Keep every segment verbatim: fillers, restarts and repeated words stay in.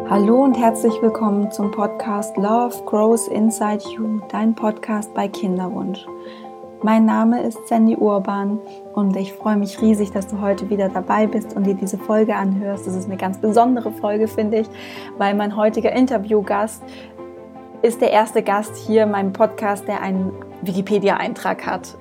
Hallo und herzlich willkommen zum Podcast Love Grows Inside You, dein Podcast bei Kinderwunsch. Mein Name ist Sandy Urban und ich freue mich riesig, dass du heute wieder dabei bist und dir diese Folge anhörst. Das ist eine ganz besondere Folge, finde ich, weil mein heutiger Interviewgast ist der erste Gast hier in meinem Podcast, der einen Wikipedia-Eintrag hat.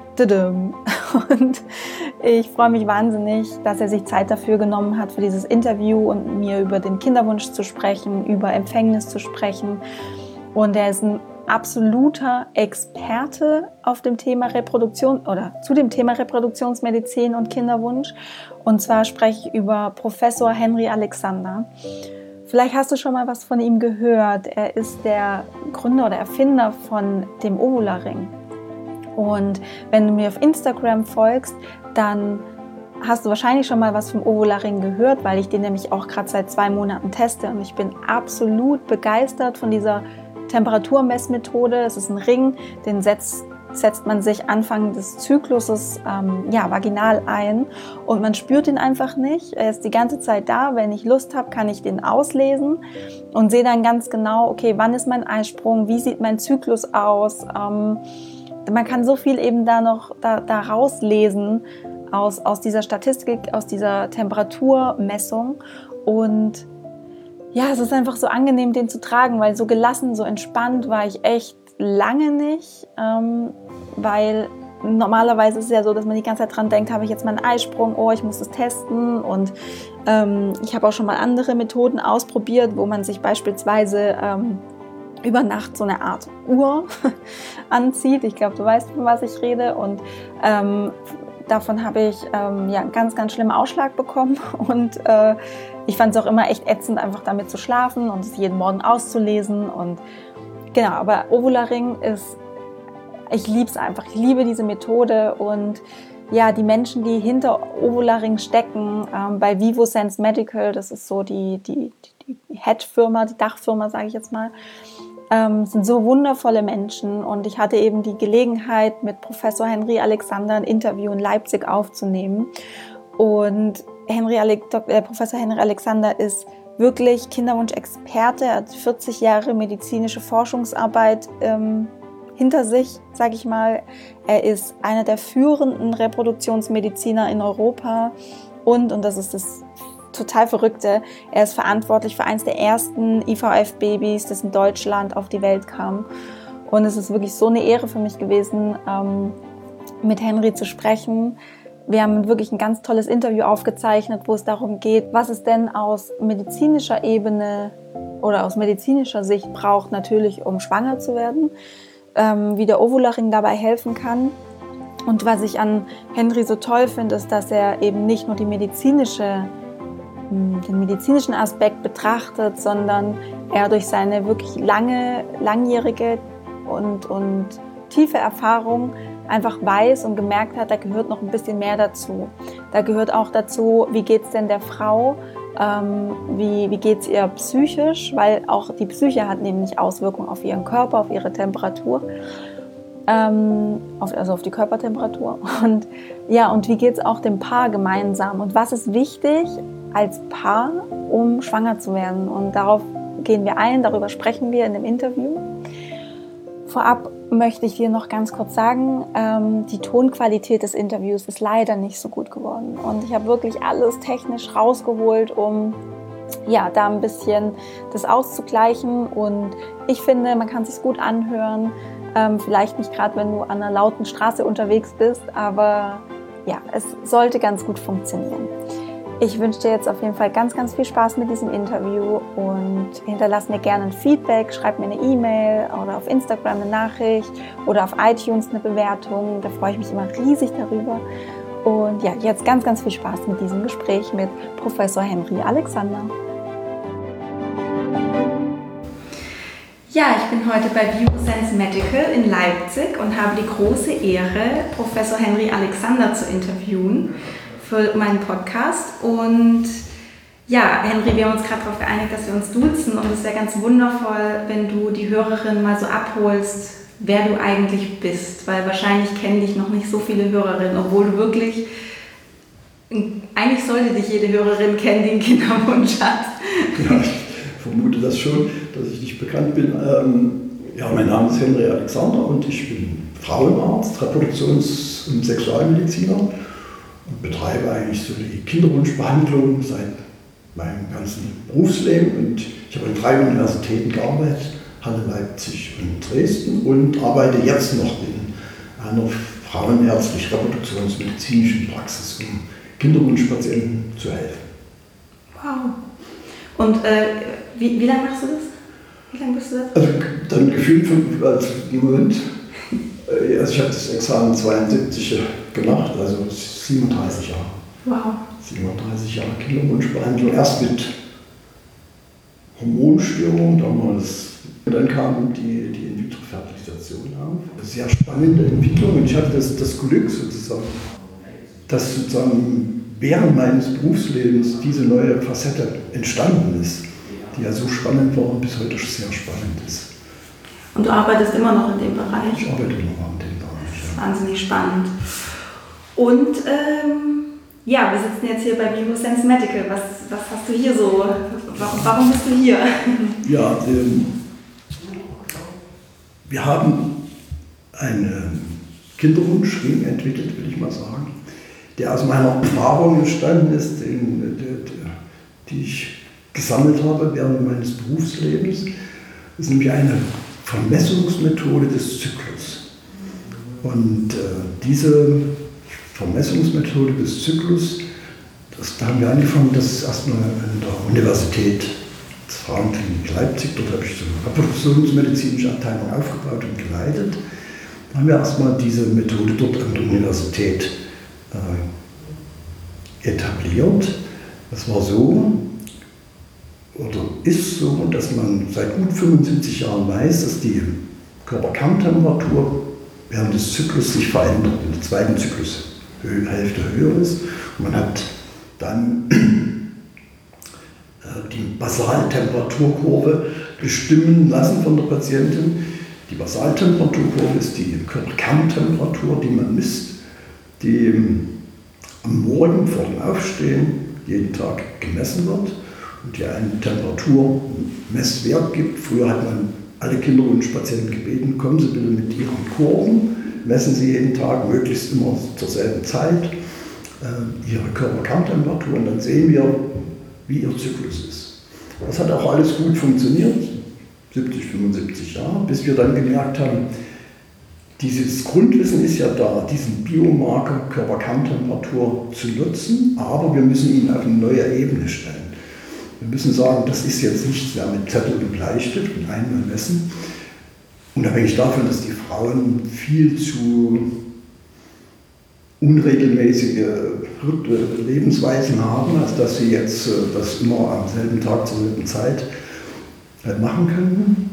Und ich freue mich wahnsinnig, dass er sich Zeit dafür genommen hat, für dieses Interview und mir über den Kinderwunsch zu sprechen, über Empfängnis zu sprechen. Und er ist ein absoluter Experte auf dem Thema Reproduktion oder zu dem Thema Reproduktionsmedizin und Kinderwunsch. Und zwar spreche ich über Professor Henry Alexander. Vielleicht hast du schon mal was von ihm gehört. Er ist der Gründer oder Erfinder von dem Ovularing. Und wenn du mir auf Instagram folgst, dann hast du wahrscheinlich schon mal was vom Ovularing gehört, weil ich den nämlich auch gerade seit zwei Monaten teste. Und ich bin absolut begeistert von dieser Temperaturmessmethode. Es ist ein Ring, den setzt, setzt man sich Anfang des Zykluses ähm, ja, vaginal ein. Und man spürt ihn einfach nicht. Er ist die ganze Zeit da. Wenn ich Lust habe, kann ich den auslesen und sehe dann ganz genau, okay, wann ist mein Eisprung, wie sieht mein Zyklus aus, ähm, man kann so viel eben da noch da, da rauslesen aus, aus dieser Statistik, aus dieser Temperaturmessung. Und ja, es ist einfach so angenehm, den zu tragen, weil so gelassen, so entspannt war ich echt lange nicht. Ähm, weil normalerweise ist es ja so, dass man die ganze Zeit dran denkt, habe ich jetzt meinen Eisprung, oh, ich muss das testen. Und ähm, ich habe auch schon mal andere Methoden ausprobiert, wo man sich beispielsweise Ähm, über Nacht so eine Art Uhr anzieht. Ich glaube, du weißt, von was ich rede. Und ähm, davon habe ich ähm, ja, einen ganz, ganz schlimmen Ausschlag bekommen. Und äh, ich fand es auch immer echt ätzend, einfach damit zu schlafen und es jeden Morgen auszulesen. Und genau, aber Ovularing ist, ich liebe es einfach. Ich liebe diese Methode. Und ja, die Menschen, die hinter Ovularing stecken, ähm, bei VivoSense Medical, das ist so die, die, die Head-Firma, die Dachfirma, sage ich jetzt mal, Ähm, sind so wundervolle Menschen. Und ich hatte eben die Gelegenheit, mit Professor Henry Alexander ein Interview in Leipzig aufzunehmen. Und Henry Ale- äh, Professor Henry Alexander ist wirklich Kinderwunsch-Experte. Er hat vierzig Jahre medizinische Forschungsarbeit ähm, hinter sich, sage ich mal. Er ist einer der führenden Reproduktionsmediziner in Europa. Und, und das ist das total Verrückte, er ist verantwortlich für eines der ersten I V F-Babys, das in Deutschland auf die Welt kam. Und es ist wirklich so eine Ehre für mich gewesen, ähm, mit Henry zu sprechen. Wir haben wirklich ein ganz tolles Interview aufgezeichnet, wo es darum geht, was es denn aus medizinischer Ebene oder aus medizinischer Sicht braucht, natürlich um schwanger zu werden, ähm, wie der Ovularing dabei helfen kann. Und was ich an Henry so toll finde, ist, dass er eben nicht nur die medizinische den medizinischen Aspekt betrachtet, sondern er durch seine wirklich lange, langjährige und, und tiefe Erfahrung einfach weiß und gemerkt hat, da gehört noch ein bisschen mehr dazu. Da gehört auch dazu, wie geht es denn der Frau, ähm, wie, wie geht es ihr psychisch, weil auch die Psyche hat nämlich Auswirkungen auf ihren Körper, auf ihre Temperatur. Ähm, auf, also auf die Körpertemperatur. Und ja, und wie geht es auch dem Paar gemeinsam? Und was ist wichtig als Paar, um schwanger zu werden? Und darauf gehen wir ein, darüber sprechen wir in dem Interview. Vorab möchte ich dir noch ganz kurz sagen, ähm, die Tonqualität des Interviews ist leider nicht so gut geworden. Und ich habe wirklich alles technisch rausgeholt, um ja, da ein bisschen das auszugleichen. Und ich finde, man kann es sich gut anhören. Ähm, vielleicht nicht gerade, wenn du an einer lauten Straße unterwegs bist, aber ja, es sollte ganz gut funktionieren. Ich wünsche dir jetzt auf jeden Fall ganz, ganz viel Spaß mit diesem Interview und hinterlass mir gerne ein Feedback, schreib mir eine E-Mail oder auf Instagram eine Nachricht oder auf iTunes eine Bewertung. Da freue ich mich immer riesig darüber. Und ja, jetzt ganz, ganz viel Spaß mit diesem Gespräch mit Professor Henry Alexander. Ja, ich bin heute bei VivoSense Medical in Leipzig und habe die große Ehre, Professor Henry Alexander zu interviewen für meinen Podcast. Und ja, Henry, wir haben uns gerade darauf geeinigt, dass wir uns duzen, und es wäre ganz wundervoll, wenn du die Hörerin mal so abholst, wer du eigentlich bist, weil wahrscheinlich kennen dich noch nicht so viele Hörerinnen, obwohl du wirklich, eigentlich sollte dich jede Hörerin kennen, die einen Kinderwunsch hat. Ja, vermute das schon, dass ich nicht bekannt bin. Ähm, ja, mein Name ist Henry Alexander und ich bin Frauenarzt, Reproduktions- und Sexualmediziner und betreibe eigentlich so die Kinderwunschbehandlung seit meinem ganzen Berufsleben. Und ich habe an drei Universitäten gearbeitet, Halle, Leipzig und Dresden, und arbeite jetzt noch in einer frauenärztlich-reproduktionsmedizinischen Praxis, um Kinderwunschpatienten zu helfen. Wow. Und äh, wie, wie lange machst du das? Wie lange bist du das? Also dann gefühlt von, also im Moment, äh, also ich habe das Examen zweiundsiebzig gemacht, also siebenunddreißig Jahre. Wow. siebenunddreißig Jahre Kinderwunschbehandlung, erst mit Hormonstörungen damals. Und dann kam die, die In-vitro-Fertilisation auf. Eine sehr spannende Entwicklung, und ich hatte das, das Glück sozusagen, dass sozusagen während meines Berufslebens diese neue Facette entstanden ist, die ja so spannend war und bis heute sehr spannend ist. Und du arbeitest immer noch in dem Bereich? Ich arbeite immer noch in dem Bereich. Das ist wahnsinnig spannend. Und ähm, ja, wir sitzen jetzt hier bei Biosense Medical. Was, was hast du hier so? Warum, warum bist du hier? Ja, ähm, wir haben einen Kinderwunschring entwickelt, will ich mal sagen, der aus meiner Erfahrung entstanden ist, den, die, die ich gesammelt habe während meines Berufslebens. Das ist nämlich eine Vermessungsmethode des Zyklus. Und äh, diese Vermessungsmethode des Zyklus, das, da haben wir angefangen, das ist erstmal an der Universität des Frauenklinik Leipzig, dort habe ich so eine reproduktionsmedizinische Abteilung aufgebaut und geleitet. Da haben wir erstmal diese Methode dort an der Universität äh, etabliert. Das war so, oder ist so, dass man seit gut fünfundsiebzig Jahren weiß, dass die Körperkerntemperatur während des Zyklus sich verändert, in der zweiten Zyklushälfte höher ist. Und man hat dann die Basaltemperaturkurve bestimmen lassen von der Patientin. Die Basaltemperaturkurve ist die Körperkerntemperatur, die man misst, die am Morgen vor dem Aufstehen jeden Tag gemessen wird und die einen Temperaturmesswert gibt. Früher hat man alle Kinderwunschpatienten gebeten, kommen Sie bitte mit Ihren Kurven, messen Sie jeden Tag, möglichst immer zur selben Zeit, äh, Ihre Körperkerntemperatur, und dann sehen wir, wie Ihr Zyklus ist. Das hat auch alles gut funktioniert, siebzig, fünfundsiebzig Jahre, bis wir dann gemerkt haben, dieses Grundwissen ist ja da, diesen Biomarker Körperkerntemperatur zu nutzen, aber wir müssen ihn auf eine neue Ebene stellen. Wir müssen sagen, das ist jetzt nichts mehr mit Zettel und Bleistift und einmal messen, unabhängig davon, dass die Frauen viel zu unregelmäßige Lebensweisen haben, als dass sie jetzt das immer am selben Tag zur selben Zeit machen können.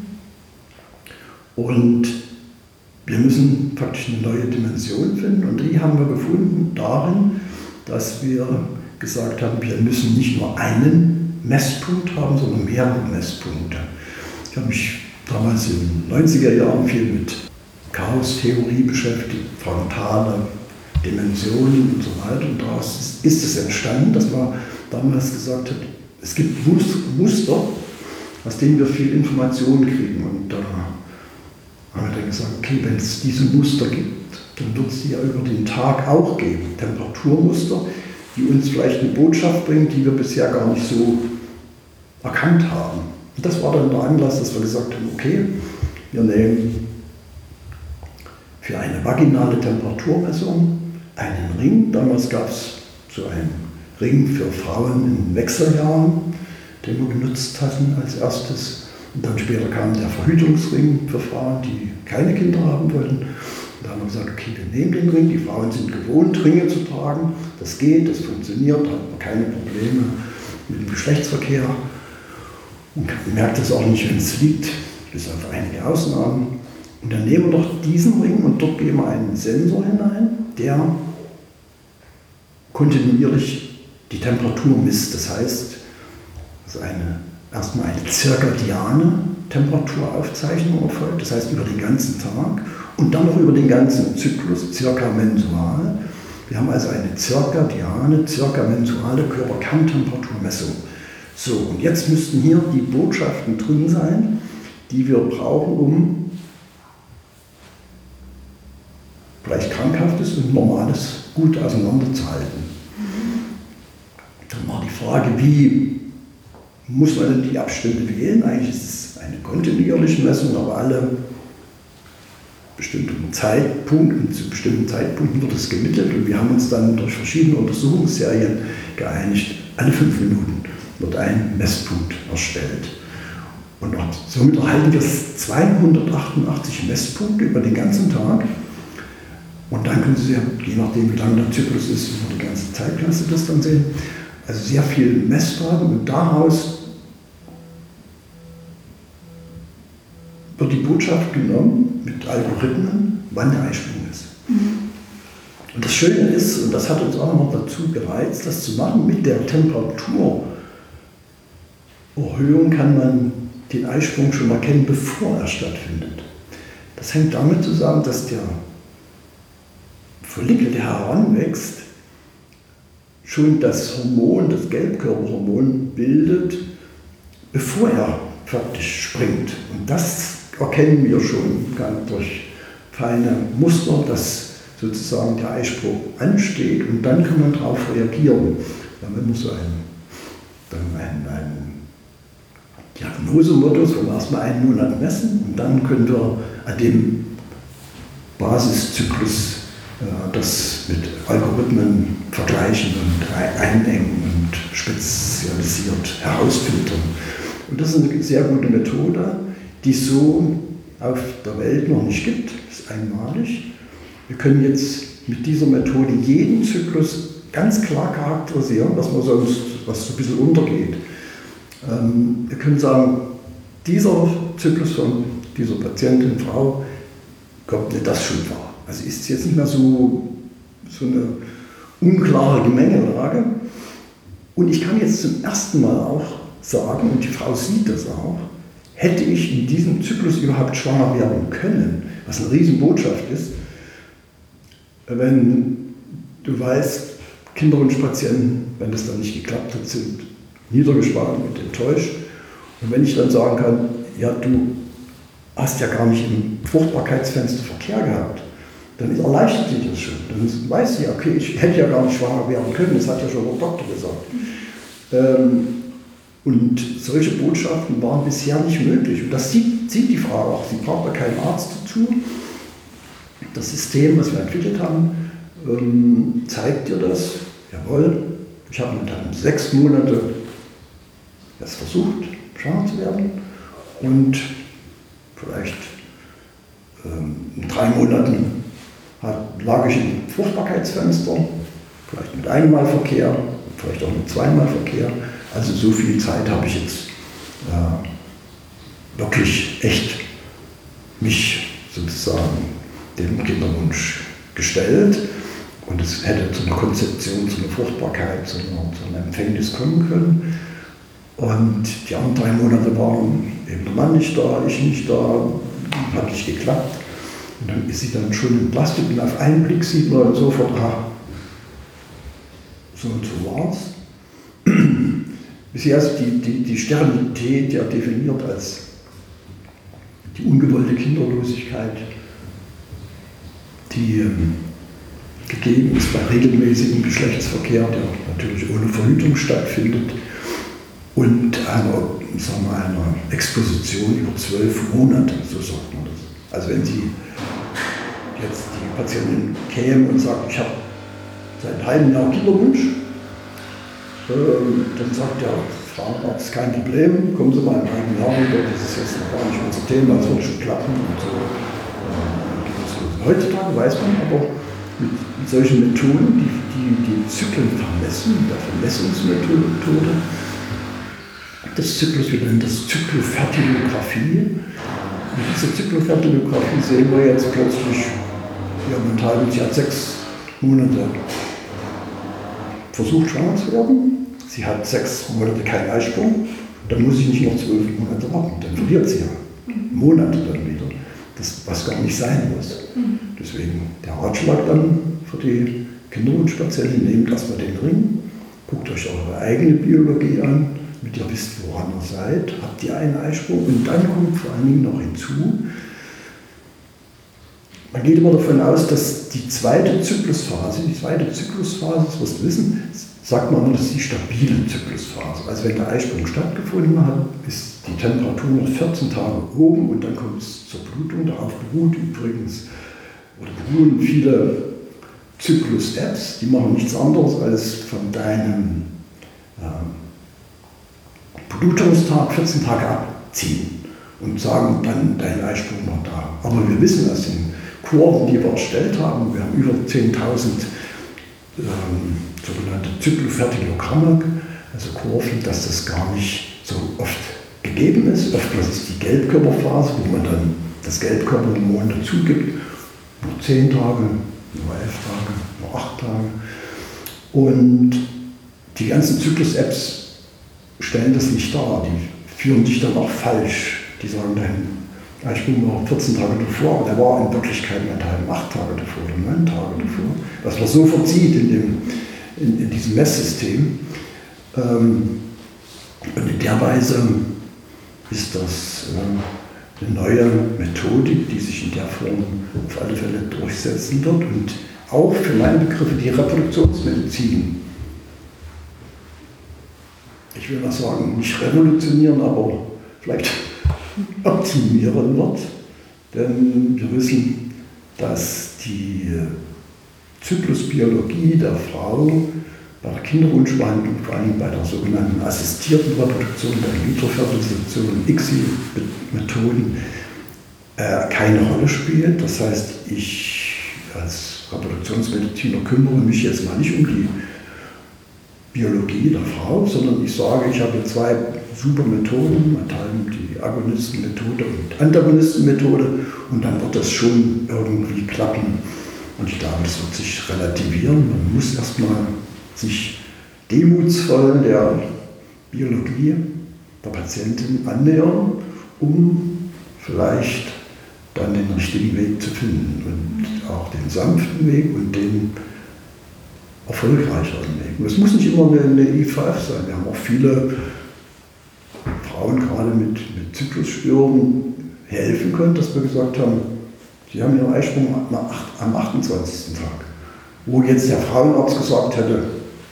Und wir müssen praktisch eine neue Dimension finden, und die haben wir gefunden darin, dass wir gesagt haben, wir müssen nicht nur einen Messpunkt haben, sondern mehrere Messpunkte. Ich habe mich damals in den neunziger Jahren viel mit Chaostheorie beschäftigt, frontale Dimensionen und so weiter. Und daraus ist es entstanden, dass man damals gesagt hat, es gibt Muster, aus denen wir viel Informationen kriegen. Und da haben wir dann gesagt, okay, wenn es diese Muster gibt, dann wird es die ja über den Tag auch geben. Temperaturmuster, die uns vielleicht eine Botschaft bringen, die wir bisher gar nicht so erkannt haben. Und das war dann der Anlass, dass wir gesagt haben, okay, wir nehmen für eine vaginale Temperaturmessung einen Ring. Damals gab es so einen Ring für Frauen in Wechseljahren, den wir genutzt hatten als erstes. Und dann später kam der Verhütungsring für Frauen, die keine Kinder haben wollten. Und da haben wir gesagt, okay, wir nehmen den Ring, die Frauen sind gewohnt, Ringe zu tragen. Das geht, das funktioniert, da hat man keine Probleme mit dem Geschlechtsverkehr. Und man merkt es auch nicht, wenn es liegt, bis auf einige Ausnahmen. Und dann nehmen wir doch diesen Ring und dort geben wir einen Sensor hinein, der kontinuierlich die Temperatur misst. Das heißt, es ist eine, erstmal eine zirkadiane Temperaturaufzeichnung erfolgt, das heißt über den ganzen Tag und dann noch über den ganzen Zyklus, circa mensual. Wir haben also eine zirkadiane, circa mensuale Körperkerntemperaturmessung. So, und jetzt müssten hier die Botschaften drin sein, die wir brauchen, um vielleicht Krankhaftes und Normales gut auseinanderzuhalten. Dann war die Frage, wie muss man denn die Abstände wählen? Eigentlich ist es eine kontinuierliche Messung, aber alle bestimmten Zeitpunkten, zu bestimmten Zeitpunkten wird es gemittelt und wir haben uns dann durch verschiedene Untersuchungsserien geeinigt, alle fünf Minuten wird ein Messpunkt erstellt. Und somit erhalten wir zweihundertachtundachtzig Messpunkte über den ganzen Tag. Und dann können Sie, je nachdem wie lang der Zyklus ist, über die ganze Zeitklasse das dann sehen. Also sehr viel Messdaten und daraus wird die Botschaft genommen mit Algorithmen, wann der Eisprung ist. Mhm. Und das Schöne ist, und das hat uns auch noch dazu gereizt, das zu machen, mit der Temperaturerhöhung kann man den Eisprung schon erkennen, bevor er stattfindet. Das hängt damit zusammen, dass der Follikel, der heranwächst, schon das Hormon, das Gelbkörperhormon bildet, bevor er faktisch springt. Und das erkennen wir schon durch feine Muster, dass sozusagen der Eisprung ansteht und dann kann man darauf reagieren. Wir haben immer so einen, dann einen, einen Diagnosemodus, wo wir erstmal einen Monat messen und dann können wir an dem Basiszyklus äh, das mit Algorithmen vergleichen und einengen und spezialisiert herausfiltern. Und das ist eine sehr gute Methode, die es so auf der Welt noch nicht gibt, das ist einmalig. Wir können jetzt mit dieser Methode jeden Zyklus ganz klar charakterisieren, was man sonst, was so ein bisschen untergeht. Ähm, wir können sagen, dieser Zyklus von dieser Patientin, Frau, kommt nicht das schon vor. Also ist es jetzt nicht mehr so, so eine unklare Gemengelage. Und ich kann jetzt zum ersten Mal auch sagen, und die Frau sieht das auch, hätte ich in diesem Zyklus überhaupt schwanger werden können, was eine Riesenbotschaft ist, wenn du weißt, Kinderwunschpatienten, wenn das dann nicht geklappt hat, sind niedergeschlagen und enttäuscht. Und wenn ich dann sagen kann, ja, du hast ja gar nicht im Fruchtbarkeitsfenster Verkehr gehabt, dann erleichtert sich das schon. Dann weiß sie, okay, ich hätte ja gar nicht schwanger werden können, das hat ja schon der Doktor gesagt. Ähm, und solche Botschaften waren bisher nicht möglich. Und das sieht, sieht die Frau auch. Sie braucht da keinen Arzt dazu. Das System, was wir entwickelt haben, ähm, zeigt dir das. Jawohl, ich habe dann sechs Monate das versucht, schwanger zu werden. Und vielleicht ähm, in drei Monaten hat, lag ich im Fruchtbarkeitsfenster, vielleicht mit einmal Verkehr, vielleicht auch mit zweimal Verkehr. Also so viel Zeit habe ich jetzt äh, wirklich echt mich sozusagen dem Kinderwunsch gestellt. Und es hätte zu einer Konzeption, zu einer Fruchtbarkeit, zu, einer, zu einem Empfängnis kommen können. Und die anderen drei Monate waren eben der Mann nicht da, ich nicht da, hat nicht geklappt. Und dann ist sie dann schon entlastet und auf einen Blick sieht man sofort, ah, so und so war's. Bisher ist die, die, die Sterilität ja definiert als die ungewollte Kinderlosigkeit, die ähm, gegeben ist bei regelmäßigem Geschlechtsverkehr, der natürlich ohne Verhütung stattfindet, und einer, sagen wir, einer Exposition über zwölf Monate, so sagt man das. Also wenn Sie jetzt die Patientin käme und sagt, ich habe seit einem halben Jahr Kinderwunsch, ähm, dann sagt der Frauenarzt, kein Problem, kommen Sie mal in einem halben Jahr wieder, das ist jetzt noch gar nicht unser Thema, das wird schon klappen und so. Äh, Heutzutage weiß man aber mit, mit solchen Methoden, die, die die Zyklen vermessen, der Vermessungsmethode des Zyklus, wir nennen das Zyklofertilographie. Mit dieser Zyklofertilographie sehen wir jetzt plötzlich, ja, mental, sie hat sechs Monate versucht, schwanger zu werden. Sie hat sechs Monate keinen Eisprung, dann muss ich nicht noch zwölf Monate warten, dann verliert sie ja Monate dann wieder, das, was gar nicht sein muss. Deswegen der Ratschlag dann für die Kinderwunschpatienten, nehmt erstmal den Ring, guckt euch eure eigene Biologie an, damit ihr wisst, woran ihr seid, habt ihr einen Eisprung und dann kommt vor allen Dingen noch hinzu, man geht immer davon aus, dass die zweite Zyklusphase, die zweite Zyklusphase, das wirst du wissen, sagt man immer, das ist die stabile Zyklusphase. Also wenn der Eisprung stattgefunden hat, ist die Temperatur noch vierzehn Tage oben und dann kommt es zur Blutung. Darauf beruht übrigens, oder beruhen viele Zyklus-Apps, die machen nichts anderes als von deinem äh, Blutungstag vierzehn Tage abziehen und sagen dann, dein Eisprung war da. Aber wir wissen aus den Kurven, die wir erstellt haben, wir haben über zehntausend ähm, sogenannte Zyklofertilogramme, also Kurven, dass das gar nicht so oft gegeben ist. Oftmals ist die Gelbkörperphase, wo man dann das Gelbkörperhormon dazu gibt, nur zehn Tage, nur elf Tage, nur acht Tage. Und die ganzen Zyklus-Apps stellen das nicht dar, die führen dich dann auch falsch. Die sagen dann, Eisprung war vierzehn Tage davor, aber der war in Wirklichkeit meinethalben acht Tage davor oder neun Tage davor. Was man so verzieht in, dem, in, in diesem Messsystem. Ähm, und in der Weise ist das äh, eine neue Methodik, die sich in der Form auf alle Fälle durchsetzen wird und auch für meine Begriffe die Reproduktionsmedizin, ich will mal sagen, nicht revolutionieren, aber vielleicht optimieren wird, denn wir wissen, dass die Zyklusbiologie der Frau bei der Kinderwunschbehandlung, vor allem bei der sogenannten assistierten Reproduktion, der In-vitro-Fertilisation, I C S I-Methoden, äh, keine Rolle spielt. Das heißt, ich als Reproduktionsmediziner kümmere mich jetzt mal nicht um die Biologie der Frau, sondern ich sage, ich habe zwei super Methoden, die Agonistenmethode und Antagonistenmethode, und dann wird das schon irgendwie klappen. Und ich glaube, das wird sich relativieren. Man muss erstmal sich demutsvoll der Biologie der Patientin annähern, um vielleicht dann den richtigen Weg zu finden und auch den sanften Weg und den erfolgreicheren Weg. Und es muss nicht immer eine, eine I V F sein. Wir haben auch viele Frauen gerade mit, mit Zyklusstörungen helfen können, dass wir gesagt haben, sie haben ihren Eisprung am achtundzwanzigsten Tag. Wo jetzt der Frauenarzt gesagt hätte,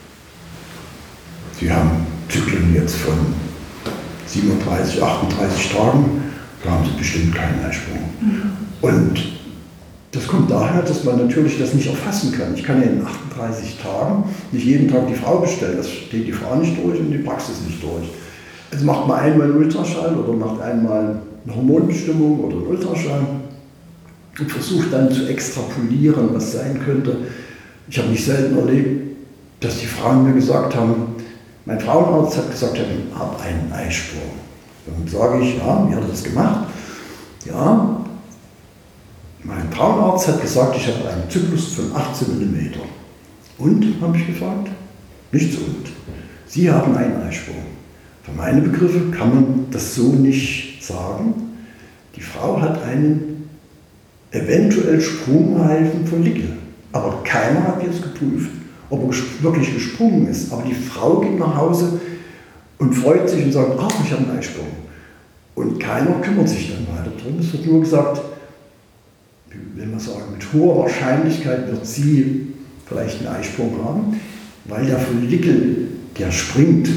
sie haben Zyklen jetzt von siebenunddreißig, achtunddreißig Tagen, da haben sie bestimmt keinen Eisprung. Mhm. Und das kommt daher, dass man natürlich das nicht erfassen kann. Ich kann ja in achtunddreißig Tagen nicht jeden Tag die Frau bestellen. Das steht die Frau nicht durch und die Praxis nicht durch. Also macht man einmal einen Ultraschall oder macht einmal eine Hormonbestimmung oder einen Ultraschall und versucht dann zu extrapolieren, was sein könnte. Ich habe nicht selten erlebt, dass die Frauen mir gesagt haben, mein Frauenarzt hat gesagt, ich habe einen Eisprung. Dann sage ich, ja, wie hat er das gemacht? Ja, mein Frauenarzt hat gesagt, ich habe einen Zyklus von achtzehn Millimeter. Und, habe ich gefragt, nichts und. Sie haben einen Eisprung. Für meine Begriffe kann man das so nicht sagen. Die Frau hat einen eventuell sprungreifen Follikel. Aber keiner hat jetzt geprüft, ob er wirklich gesprungen ist. Aber die Frau geht nach Hause und freut sich und sagt, ach, ich habe einen Eisprung. Und keiner kümmert sich dann weiter drum. Es wird nur gesagt, will man sagen, mit hoher Wahrscheinlichkeit wird sie vielleicht einen Eisprung haben, weil der Follikel, der springt,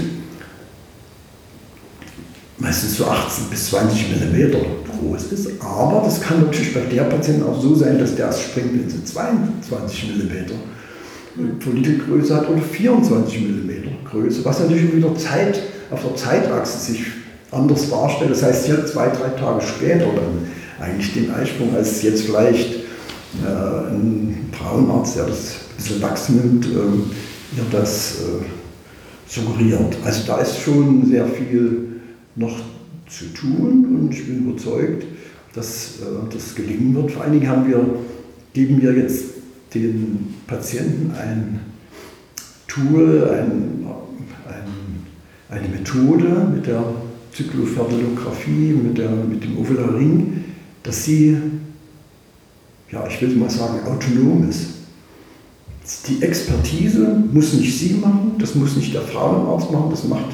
meistens so achtzehn bis zwanzig Millimeter groß ist. Aber das kann natürlich bei der Patientin auch so sein, dass der erst springt, wenn sie zweiundzwanzig Millimeter Follikelgröße hat oder vierundzwanzig Millimeter Größe, was natürlich wieder Zeit, auf der Zeitachse sich anders darstellt. Das heißt, sie hat zwei, drei Tage später dann eigentlich den Eisprung, als jetzt vielleicht äh, ein Frauenarzt, der das ein bisschen lax nimmt, äh, ihr das äh, suggeriert. Also da ist schon sehr viel noch zu tun und ich bin überzeugt, dass äh, das gelingen wird. Vor allen Dingen haben wir, geben wir jetzt den Patienten ein Tool, ein, ein, eine Methode mit der Zyklofertilographie, mit, der, mit dem Ovularing, dass sie, ja, ich will mal sagen, autonom ist. Die Expertise muss nicht sie machen, das muss nicht der Frauenarzt machen, das macht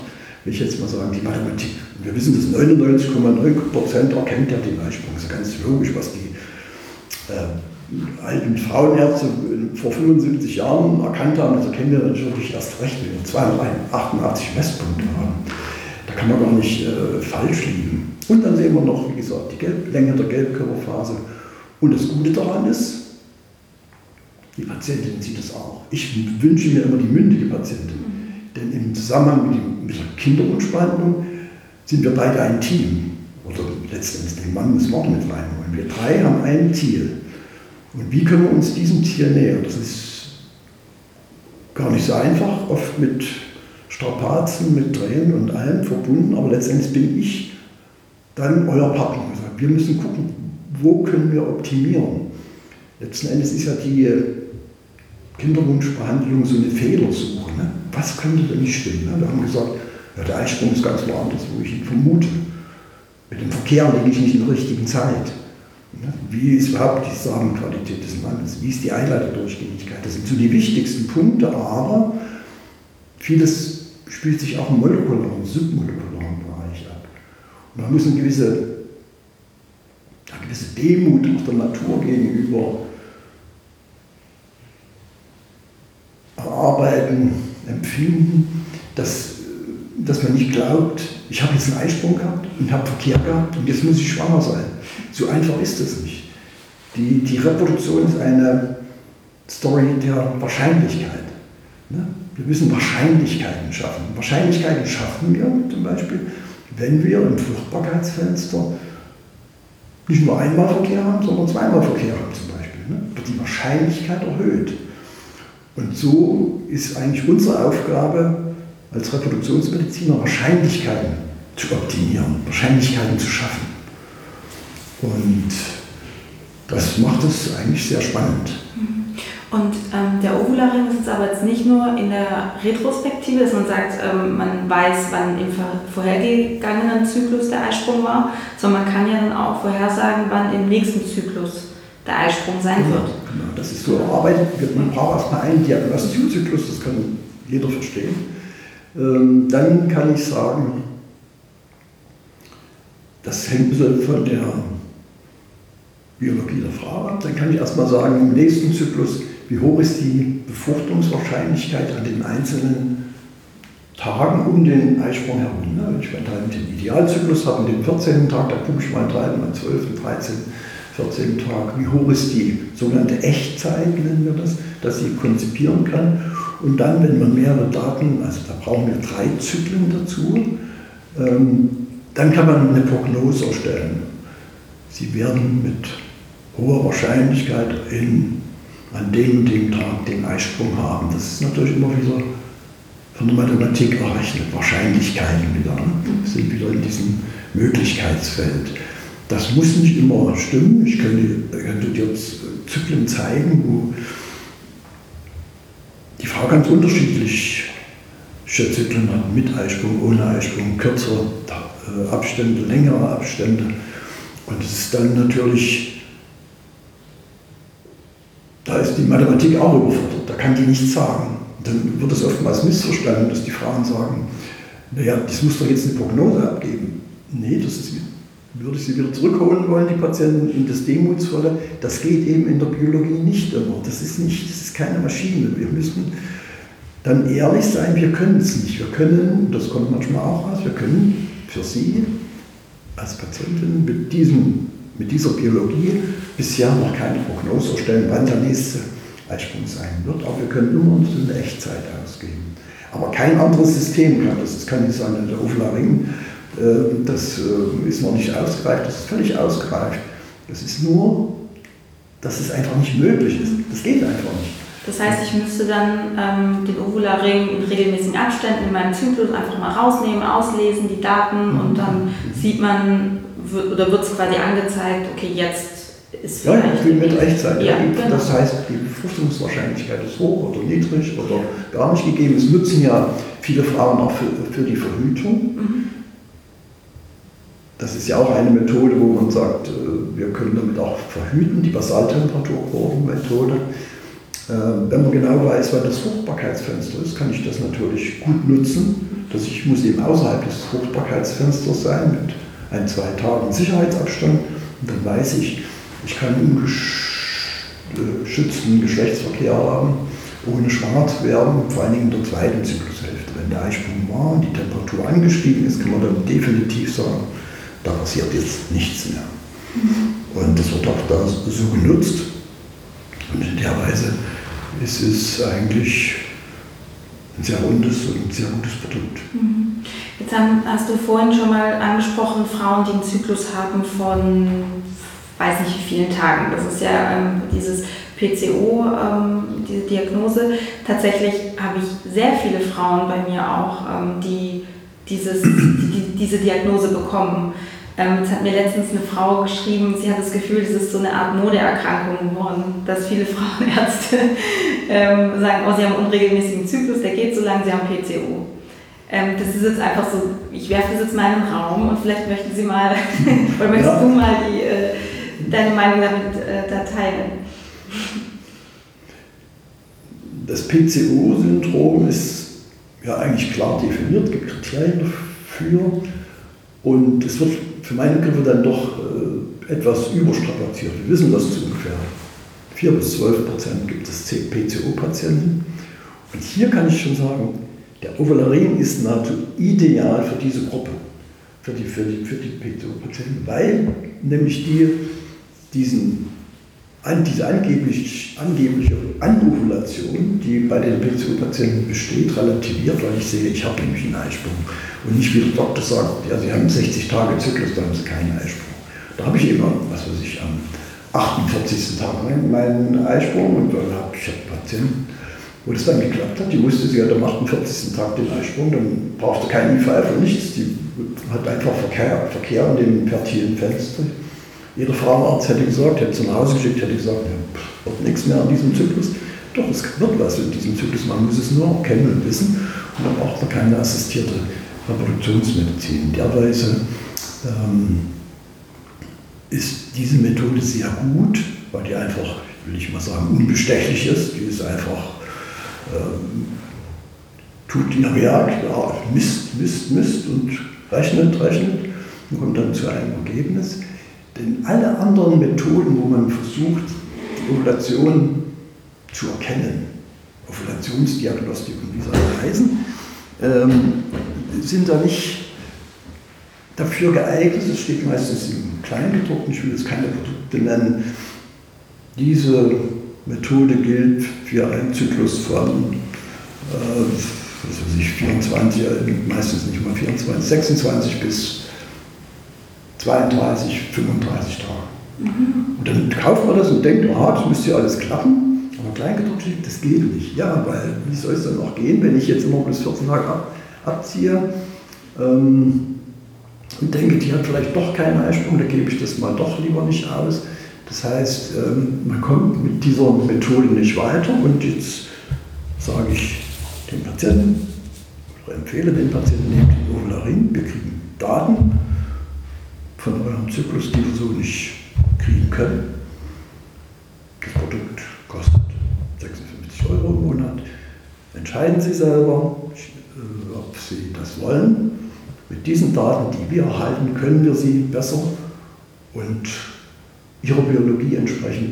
will ich jetzt mal sagen, die Mathematik. Und wir wissen, dass neunundneunzig Komma neun Prozent erkennt ja den Eisprung. Das ist ganz logisch, was die äh, alten Frauenärzte vor fünfundsiebzig Jahren erkannt haben. Das erkennen wir natürlich erst recht, wenn wir zweihundertachtundachtzig Messpunkte haben. Da kann man gar nicht äh, falsch liegen. Und dann sehen wir noch, wie gesagt, die Gelb Länge der Gelbkörperphase. Und das Gute daran ist, die Patientin sieht es auch. Ich wünsche mir immer die mündige Patientin. Denn im Zusammenhang mit, dem, mit der Kinderwunschbehandlung sind wir beide ein Team. Oder letztendlich den Mann müssen wir auch mit reinholen. Wir drei haben ein Ziel. Und wie können wir uns diesem Ziel nähern? Das ist gar nicht so einfach, oft mit Strapazen, mit Tränen und allem verbunden. Aber letztendlich bin ich dann euer Partner. Wir müssen gucken, wo können wir optimieren. Letzten Endes ist ja die Kinderwunschbehandlung so eine Fehlersuche. Ne? Was könnte denn nicht stimmen? Ne? Wir haben gesagt, ja, der Eisprung ist ganz woanders, wo ich ihn vermute. Mit dem Verkehr liege ich nicht in der richtigen Zeit. Ne? Wie ist überhaupt die Samenqualität des Mannes? Wie ist die Eileiterdurchgängigkeit? Das sind so die wichtigsten Punkte, aber vieles spielt sich auch im molekularen, submolekularen Bereich ab. Und man muss eine gewisse, eine gewisse Demut auch der Natur gegenüber erarbeiten, empfinden, dass, dass man nicht glaubt, ich habe jetzt einen Eisprung gehabt und habe Verkehr gehabt und jetzt muss ich schwanger sein. So einfach ist das nicht. Die, die Reproduktion ist eine Story der Wahrscheinlichkeit. Ne? Wir müssen Wahrscheinlichkeiten schaffen. Wahrscheinlichkeiten schaffen wir zum Beispiel, wenn wir im Fruchtbarkeitsfenster nicht nur einmal Verkehr haben, sondern zweimal Verkehr haben zum Beispiel. Ne? Wird die Wahrscheinlichkeit erhöht. Und so ist eigentlich unsere Aufgabe als Reproduktionsmediziner, Wahrscheinlichkeiten zu optimieren, Wahrscheinlichkeiten zu schaffen. Und das macht es eigentlich sehr spannend. Und ähm, der Ovularing ist jetzt aber jetzt nicht nur in der Retrospektive, dass man sagt, ähm, man weiß, wann im vorhergegangenen Zyklus der Eisprung war, sondern man kann ja dann auch vorhersagen, wann im nächsten Zyklus der Eisprung sein genau, wird. Genau, das ist so erarbeitet. Man braucht erstmal einen Diagnostikzyklus, das kann jeder verstehen. Ähm, dann kann ich sagen, das hängt ein bisschen von der Biologie der Frau ab. Dann kann ich erstmal sagen, im nächsten Zyklus, wie hoch ist die Befruchtungswahrscheinlichkeit an den einzelnen Tagen um den Eisprung herum. Ne? Wenn ich dann den Idealzyklus habe, den vierzehnten Tag, da gucke ich mal rein, meinen zwölften, dreizehnten, vierzehnten Tag, wie hoch ist die sogenannte Echtzeit, nennen wir das, dass sie konzipieren kann. Und dann, wenn man mehrere Daten, also da brauchen wir drei Zyklen dazu, ähm, dann kann man eine Prognose erstellen. Sie werden mit hoher Wahrscheinlichkeit in, an dem und dem Tag den Eisprung haben. Das ist natürlich immer wieder von der Mathematik errechnet, Wahrscheinlichkeiten wieder, ne? Sind wieder in diesem Möglichkeitsfeld. Das muss nicht immer stimmen. Ich könnte, könnte dir jetzt Zyklen zeigen, wo die Frau ganz unterschiedlich Zyklen hat, mit Eisprung, ohne Eisprung, kürzere Abstände, längere Abstände. Und es ist dann natürlich, da ist die Mathematik auch überfordert, da kann die nichts sagen. Dann wird es oftmals missverstanden, dass die Frauen sagen, naja, das muss doch jetzt eine Prognose abgeben. Nee, das ist, würde ich sie wieder zurückholen wollen, die Patienten, in das Demutsvolle. Das geht eben in der Biologie nicht immer. Das ist nicht, das ist keine Maschine. Wir müssen dann ehrlich sein, wir können es nicht. Wir können, das kommt manchmal auch raus, wir können für Sie als Patientin mit, diesem, mit dieser Biologie bisher noch keine Prognose erstellen, wann der nächste Eisprung sein wird. Aber wir können immer uns eine Echtzeit ausgeben. Aber kein anderes System kann das. Das kann nicht sein, der Ovularing, das ist noch nicht ausgereift, das ist völlig ausgereift. Das ist nur, dass es einfach nicht möglich ist. Das geht einfach nicht. Das heißt, ich müsste dann ähm, den Ovularing in regelmäßigen Abständen in meinem Zyklus einfach mal rausnehmen, auslesen, die Daten mhm. und dann sieht man, oder wird es quasi angezeigt, okay, jetzt ist vielleicht... Ja, wie mit Echtzeit. Ja, genau. Das heißt, die Befruchtungswahrscheinlichkeit ist hoch oder niedrig oder ja. gar nicht gegeben. Es nutzen ja viele Frauen auch für, für die Verhütung. Mhm. Das ist ja auch eine Methode, wo man sagt, wir können damit auch verhüten, die Basaltemperaturkurvenmethode. Wenn man genau weiß, wann das Fruchtbarkeitsfenster ist, kann ich das natürlich gut nutzen. Dass ich muss eben außerhalb des Fruchtbarkeitsfensters sein, mit ein, zwei Tagen Sicherheitsabstand. Und dann weiß ich, ich kann ungeschützten Geschlechtsverkehr haben, ohne schwanger zu werden, vor allen Dingen in der zweiten Zyklushälfte. Wenn der Eisprung war und die Temperatur angestiegen ist, kann man dann definitiv sagen, da passiert jetzt nichts mehr. Und das wird auch da so genutzt. Und in der Weise ist es eigentlich ein sehr rundes und ein sehr gutes Produkt. Jetzt hast du vorhin schon mal angesprochen, Frauen, die einen Zyklus haben von, weiß nicht wie vielen Tagen. Das ist ja ähm, dieses P C O, ähm, diese Diagnose. Tatsächlich habe ich sehr viele Frauen bei mir auch, ähm, die, dieses, die diese Diagnose bekommen. Ähm, jetzt hat mir letztens eine Frau geschrieben, sie hat das Gefühl, es ist so eine Art Modeerkrankung geworden, dass viele Frauenärzte ähm, sagen, oh, sie haben einen unregelmäßigen Zyklus, der geht so lang, sie haben P C O. Ähm, das ist jetzt einfach so, ich werfe das jetzt mal in den Raum und vielleicht möchten Sie mal, oder möchtest ja. du mal die, äh, deine Meinung damit äh, da teilen? Das P C O-Syndrom ist ja eigentlich klar definiert, es gibt Kriterien dafür und es wird für meine Begriffe dann doch äh, etwas überstrapaziert. Wir wissen, dass es ungefähr vier bis zwölf Prozent gibt es P C O-Patienten. Und hier kann ich schon sagen, der Ovularin ist nahezu ideal für diese Gruppe, für die, für die, für die P C O-Patienten, weil nämlich die diesen, an, diese angeblich, angebliche Anovulation, die bei den P C O-Patienten besteht, relativiert, weil ich sehe, ich habe nämlich einen Eisprung. Und nicht wie der Doktor sagt, ja, Sie haben sechzig Tage Zyklus, da haben Sie keinen Eisprung. Da habe ich immer, was weiß ich, am achtundvierzigsten Tag meinen Eisprung und dann habe ich einen Patienten, wo das dann geklappt hat, die wusste, sie hat am achtundvierzigsten Tag den Eisprung, dann brauchte kein I V F und nichts, die hat einfach Verkehr, Verkehr an dem fertilen Fenster. Jeder Frauenarzt hätte gesagt, hätte sie nach Hause geschickt, hätte gesagt, ja, wird nichts mehr an diesem Zyklus. Doch, es wird was in diesem Zyklus, man muss es nur kennen und wissen und dann braucht man keine assistierte Reproduktionsmedizin. In der Weise ähm, ist diese Methode sehr gut, weil die einfach, will ich mal sagen, unbestechlich ist. Die ist einfach, ähm, tut ihr Werk, ja, misst, misst, misst und rechnet, rechnet und kommt dann zu einem Ergebnis. Denn alle anderen Methoden, wo man versucht, die Ovulation zu erkennen, Ovulationsdiagnostik und wie sie alle heißen, ähm, sind da nicht dafür geeignet. Es steht meistens im Kleingedruckten, ich will jetzt keine Produkte nennen. Diese Methode gilt für einen Zyklus von äh, was weiß ich, vierundzwanzig, meistens nicht mal vierundzwanzig, sechsundzwanzig bis zweiunddreißig, fünfunddreißig Tage. Mhm. Und dann kauft man das und denkt, aha, das müsste ja alles klappen. Aber Kleingedruckt steht, das geht nicht. Ja, weil wie soll es dann auch gehen, wenn ich jetzt immer bis vierzehn Tage ab, abziehe ähm, und denke, die hat vielleicht doch keinen Eisprung, da gebe ich das mal doch lieber nicht aus. Das heißt, ähm, man kommt mit dieser Methode nicht weiter und jetzt sage ich dem Patienten oder empfehle den Patienten, nehmt den Ovularin, wir kriegen Daten von eurem Zyklus, die wir so nicht kriegen können. Das Produkt kostet sechsundfünfzig Euro im Monat. Entscheiden Sie selber, ob Sie das wollen. Mit diesen Daten, die wir erhalten, können wir Sie besser und Ihrer Biologie entsprechend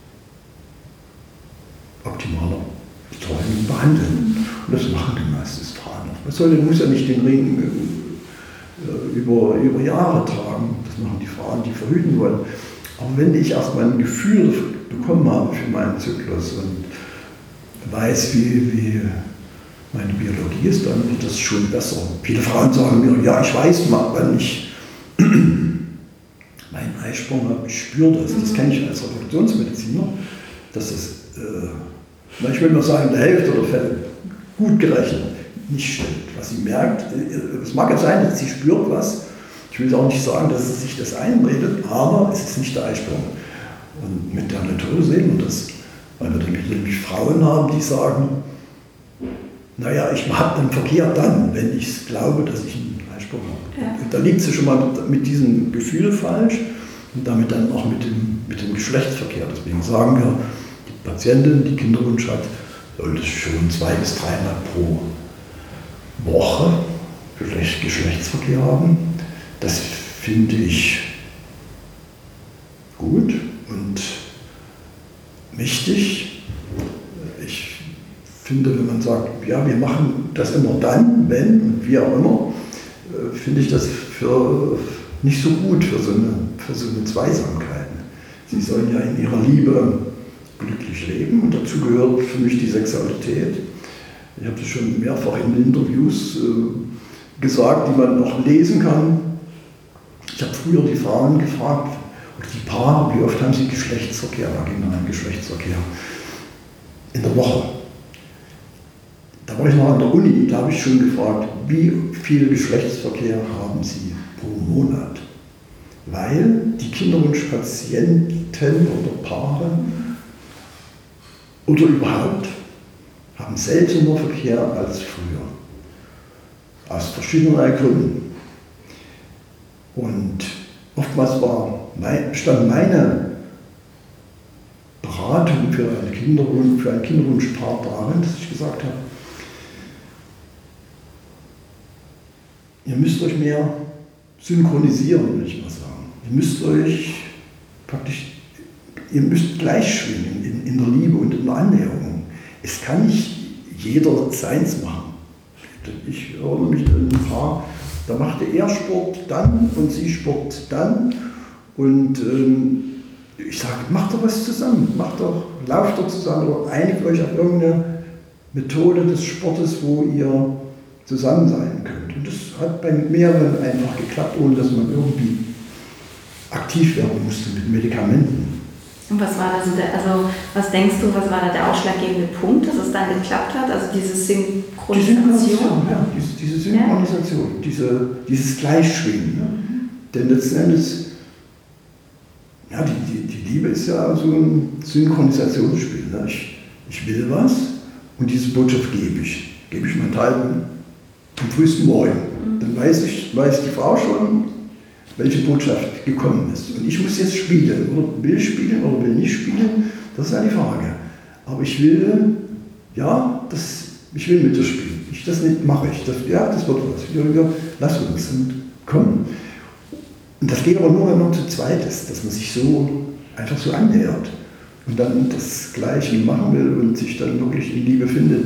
optimaler betreuen und behandeln. Und das machen die meisten Frauen. Man soll, muss ja nicht den Ring äh, über, über Jahre tragen. Das machen die Frauen, die verhüten wollen. Aber wenn ich erstmal ein Gefühl bekommen habe für meinen Zyklus und weiß, wie, wie meine Biologie ist, dann wird das schon besser. Viele Frauen sagen mir, ja, ich weiß mal, wann ich meinen Eisprung habe, ich spüre das. Das kenne ich als Reproduktionsmediziner, dass das, äh, na, ich will mal sagen, in der Hälfte der Fälle gut gerechnet nicht stimmt. Was sie merkt, es mag ja sein, dass sie spürt was. Ich will auch nicht sagen, dass sie sich das einredet, aber es ist nicht der Eisprung. Und mit der Methode sehen wir das, weil wir nämlich Frauen haben, die sagen, naja, ich habe den Verkehr dann, wenn ich glaube, dass ich einen Eisprung habe. Ja. Da liegt sie schon mal mit, mit diesem Gefühl falsch und damit dann auch mit dem, mit dem Geschlechtsverkehr. Deswegen sagen wir, die Patientin, die Kinderwunsch hat, sollte schon zwei bis dreimal pro Woche Geschlechtsverkehr haben. Das finde ich gut und wichtig. Ich finde, wenn man sagt, ja, wir machen das immer dann, wenn und wie auch immer, finde ich das für nicht so gut für so eine, für so eine Zweisamkeit. Sie sollen ja in ihrer Liebe glücklich leben und dazu gehört für mich die Sexualität. Ich habe das schon mehrfach in Interviews äh, gesagt, die man auch lesen kann. Ich habe früher die Frauen gefragt, oder die Paare, wie oft haben sie Geschlechtsverkehr, vaginalen Geschlechtsverkehr in der Woche. Da war ich noch an der Uni, da habe ich schon gefragt, wie viel Geschlechtsverkehr haben sie pro Monat? Weil die Kinderwunschpatienten oder Paare oder überhaupt haben seltener Verkehr als früher. Aus verschiedenen Gründen. Und oftmals war, stand meine Beratung für, eine Kinderwunsch, für ein Kinderwunschpaar darin, dass ich gesagt habe, ihr müsst euch mehr synchronisieren, würde ich mal sagen. Ihr müsst euch praktisch, ihr müsst gleich schwingen in, in der Liebe und in der Annäherung. Es kann nicht jeder seins machen. Ich erinnere mich an ein Paar, da machte er Sport dann und sie Sport dann. Und ähm, ich sage, macht doch was zusammen, macht doch, lauft doch zusammen oder einigt euch auf irgendeine Methode des Sportes, wo ihr zusammen sein könnt. Und das hat bei mehreren einfach geklappt, ohne dass man irgendwie aktiv werden musste mit Medikamenten. Und was war da so der, also was denkst du, was war da der ausschlaggebende Punkt, dass es dann geklappt hat? Also diese Synchronisation? Die Synchronisation, ja, diese, diese Synchronisation, ja. diese, dieses Gleichschwingen. Ne? Mhm. Denn letzten Endes, ja, die, die, die Liebe ist ja so ein Synchronisationsspiel. Ne? Ich, ich will was und diese Botschaft gebe ich. Gebe ich meinen Teil am frühesten Morgen. Mhm. Dann weiß, ich, weiß die Frau schon, welche Botschaft gekommen ist. Und ich muss jetzt spielen, oder will spielen oder will nicht spielen, das ist eine Frage. Aber ich will, ja, das, ich will mit dir spielen. Ich, das nicht mache ich. Das, ja, das wird was. Ja, ja, lass uns und komm. Und das geht aber nur, wenn man zu zweit ist, dass man sich so einfach so annähert und dann das Gleiche machen will und sich dann wirklich in Liebe findet.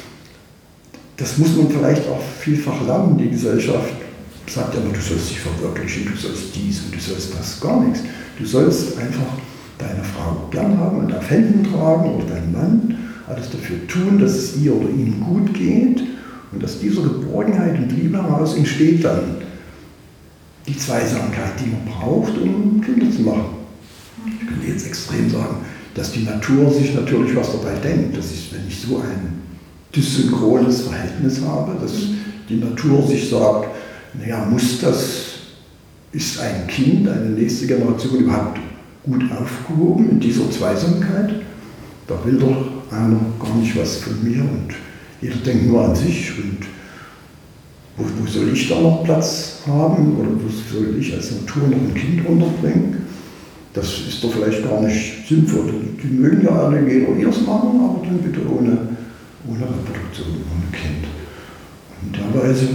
Das muss man vielleicht auch vielfach lernen. Die Gesellschaft sagt ja immer, du sollst dich verwirklichen, du sollst dies und du sollst das, gar nichts. Du sollst einfach deine Frau gern haben und auf Händen tragen oder deinen Mann, alles dafür tun, dass es ihr oder ihm gut geht und aus dieser Geborgenheit und Liebe heraus entsteht dann die Zweisamkeit, die man braucht, um Kinder zu machen. Ich könnte jetzt extrem sagen, dass die Natur sich natürlich was dabei denkt, dass ich, wenn ich so ein dysynchrones Verhältnis habe, dass die Natur sich sagt, naja, muss das, ist ein Kind, eine nächste Generation überhaupt gut aufgehoben in dieser Zweisamkeit? Da will doch einer gar nicht was von mir und jeder denkt nur an sich und wo, wo soll ich da noch Platz haben oder wo soll ich als Natur noch ein Kind unterbringen? Das ist doch vielleicht gar nicht sinnvoll. Die mögen ja alle jeder ihres machen, aber dann bitte ohne, ohne Reproduktion, ohne Kind. Und in der Weise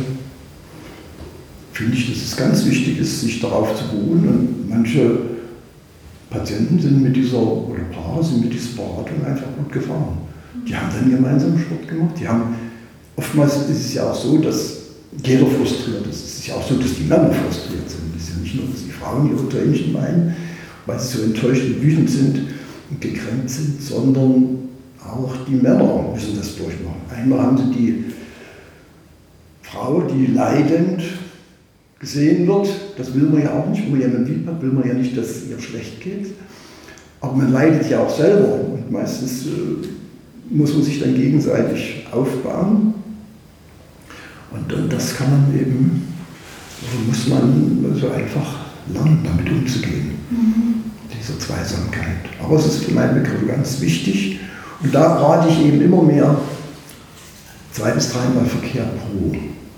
finde ich, dass es ganz wichtig ist, sich darauf zu beruhen. Und manche Patienten sind mit dieser, oder Paare sind mit dieser Beratung einfach gut gefahren. Die haben dann gemeinsam Sport gemacht. Die haben, oftmals ist es ja auch so, dass jeder frustriert ist. Es ist ja auch so, dass die Männer frustriert sind. Es ist ja nicht nur, dass die Frauen ihre Tränchen weinen, weil sie so enttäuscht und wütend sind und gekränkt sind, sondern auch die Männer müssen das durchmachen. Einmal haben sie die Frau, die leidend gesehen wird, das will man ja auch nicht, wenn man jemanden lieb hat, will man ja nicht, dass es ihr schlecht geht. Aber man leidet ja auch selber und meistens äh, muss man sich dann gegenseitig aufbauen. Und, und das kann man eben, also muss man also einfach lernen, damit umzugehen, mhm. dieser Zweisamkeit. Aber es ist für meinen Begriff ganz wichtig und da rate ich eben immer mehr, zwei bis dreimal Verkehr pro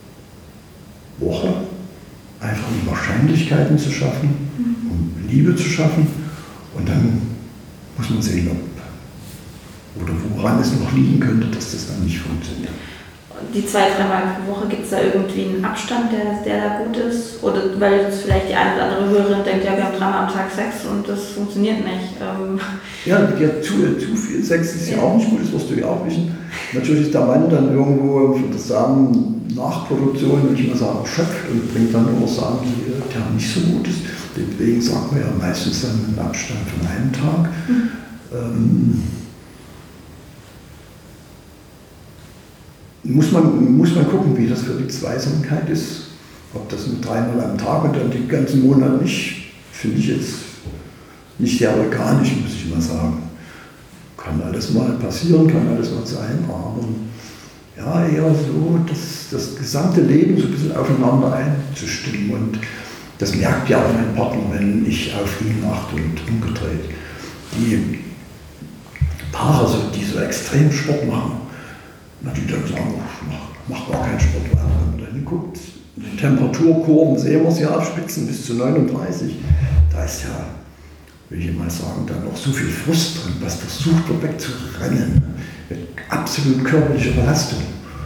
Woche, einfach um Wahrscheinlichkeiten zu schaffen, um Liebe zu schaffen und dann muss man sehen, ob oder woran es noch liegen könnte, dass das dann nicht funktioniert. Die zwei, dreimal pro Woche, gibt es da irgendwie einen Abstand, der, der da gut ist? Oder weil jetzt vielleicht die eine oder andere Hörerin denkt, ja, wir haben dreimal am Tag Sex und das funktioniert nicht. Ähm ja, ja zu, zu viel Sex ist ja, ja auch nicht gut, das wirst du ja auch wissen. Natürlich ist der Mann dann irgendwo für das Samen-Nachproduktion, wenn ich mal sagen, erschöpft und bringt dann immer Samen, der nicht so gut ist. Deswegen sagt man ja meistens dann einen Abstand von einem Tag. Mhm. Ähm, Muss man, muss man gucken, wie das für die Zweisamkeit ist. Ob das mit dreimal am Tag und dann den ganzen Monat nicht, finde ich jetzt nicht sehr organisch, muss ich mal sagen. Kann alles mal passieren, kann alles mal sein, aber ja, eher so, das, das gesamte Leben so ein bisschen aufeinander einzustimmen. Und das merkt ja auch mein Partner, wenn ich auf ihn achte und umgedreht. Die Paare, die so extrem Sport machen, natürlich dann sagen, ich mache gar keinen Sport mehr. Wenn man da hinguckt, die Temperaturkurven sehen wir es ja abspitzen bis zu neununddreißig. Da ist ja, will ich mal sagen, da noch so viel Frust drin, was versucht wird wegzurennen, mit absolut körperlicher Belastung.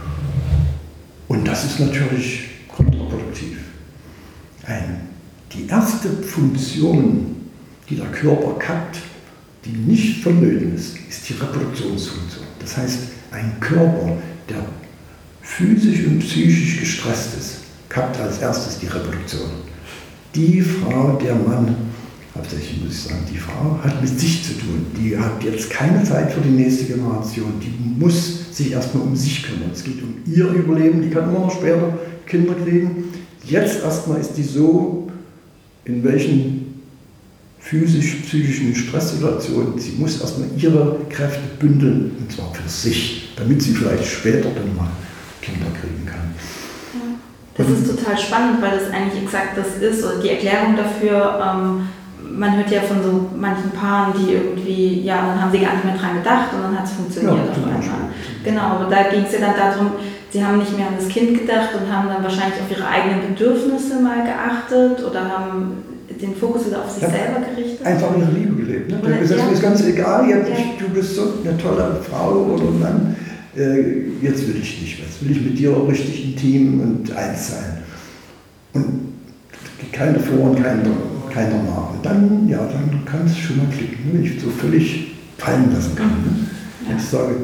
Und das ist natürlich kontraproduktiv. Ein, die erste Funktion, die der Körper hat, die nicht vonnöten ist, ist die Reproduktionsfunktion. Das heißt, ein Körper, der physisch und psychisch gestresst ist, hat als erstes die Reproduktion. Die Frau, der Mann, hauptsächlich muss ich sagen, die Frau hat mit sich zu tun. Die hat jetzt keine Zeit für die nächste Generation. Die muss sich erstmal um sich kümmern. Es geht um ihr Überleben. Die kann immer noch später Kinder kriegen. Jetzt erstmal ist die so, in welchen physisch-psychischen Stresssituationen, sie muss erstmal ihre Kräfte bündeln, und zwar für sich, damit sie vielleicht später dann mal Kinder kriegen kann. Ja, das und ist total spannend, weil das eigentlich exakt das ist, und die Erklärung dafür, ähm, man hört ja von so manchen Paaren, die irgendwie, ja, dann haben sie gar nicht mehr dran gedacht und dann hat es funktioniert ja, auf einmal. Genau, aber da ging es ja dann darum, sie haben nicht mehr an das Kind gedacht und haben dann wahrscheinlich auf ihre eigenen Bedürfnisse mal geachtet oder haben den Fokus wieder auf sich ja, selber gerichtet. Einfach ihre Liebe gelebt. Ne? Oder, gesagt, ja. Mir ist ganz egal, jetzt, ja. ich, du bist so eine tolle Frau oder Mann, äh, jetzt will ich nicht mehr. Jetzt will ich mit dir richtig intim und eins sein. Und keine Vor- und keine, keiner nach. Und dann, ja, dann kann es schon mal klicken, wenn ich so völlig fallen lassen kann. Ne? Ja. Ich sage,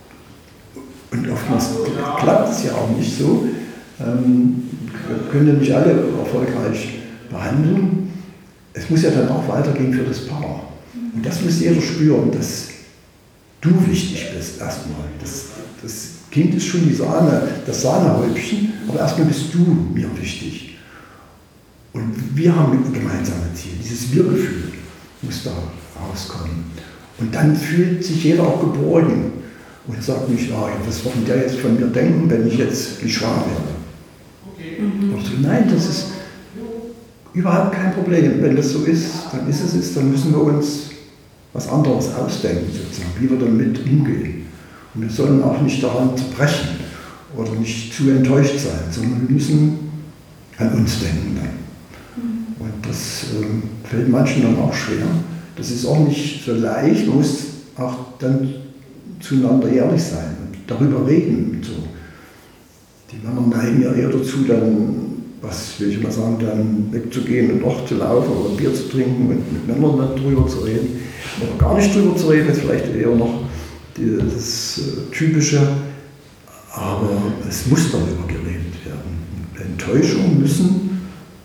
und oftmals klappt es ja auch nicht so. Ähm, können ja nicht alle erfolgreich behandeln. Es muss ja dann auch weitergehen für das Paar. Und das muss jeder spüren, dass du wichtig bist erstmal. Das, das Kind ist schon die Sahne, das Sahnehäubchen, aber erstmal bist du mir wichtig. Und wir haben ein gemeinsames Ziel. Dieses Wir-Gefühl muss da rauskommen. Und dann fühlt sich jeder auch geborgen und sagt nicht, ah, was wird denn der jetzt von mir denken, wenn ich jetzt nicht schwanger werde. Mhm. Und so, nein, das ist überhaupt kein Problem. Wenn das so ist, dann ist es es, dann müssen wir uns was anderes ausdenken, sozusagen, wie wir damit umgehen. Und wir sollen auch nicht daran zerbrechen oder nicht zu enttäuscht sein, sondern wir müssen an uns denken dann. Und das äh, fällt manchen dann auch schwer. Das ist auch nicht so leicht, man muss auch dann zueinander ehrlich sein und darüber reden und so. Die Männer neigen ja eher dazu, dann, was will ich mal sagen, dann wegzugehen und doch zu laufen oder Bier zu trinken und mit Männern nicht drüber zu reden. Oder gar nicht drüber zu reden, ist vielleicht eher noch das äh, Typische, aber es muss darüber geredet werden. Enttäuschungen müssen,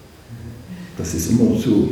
das ist immer so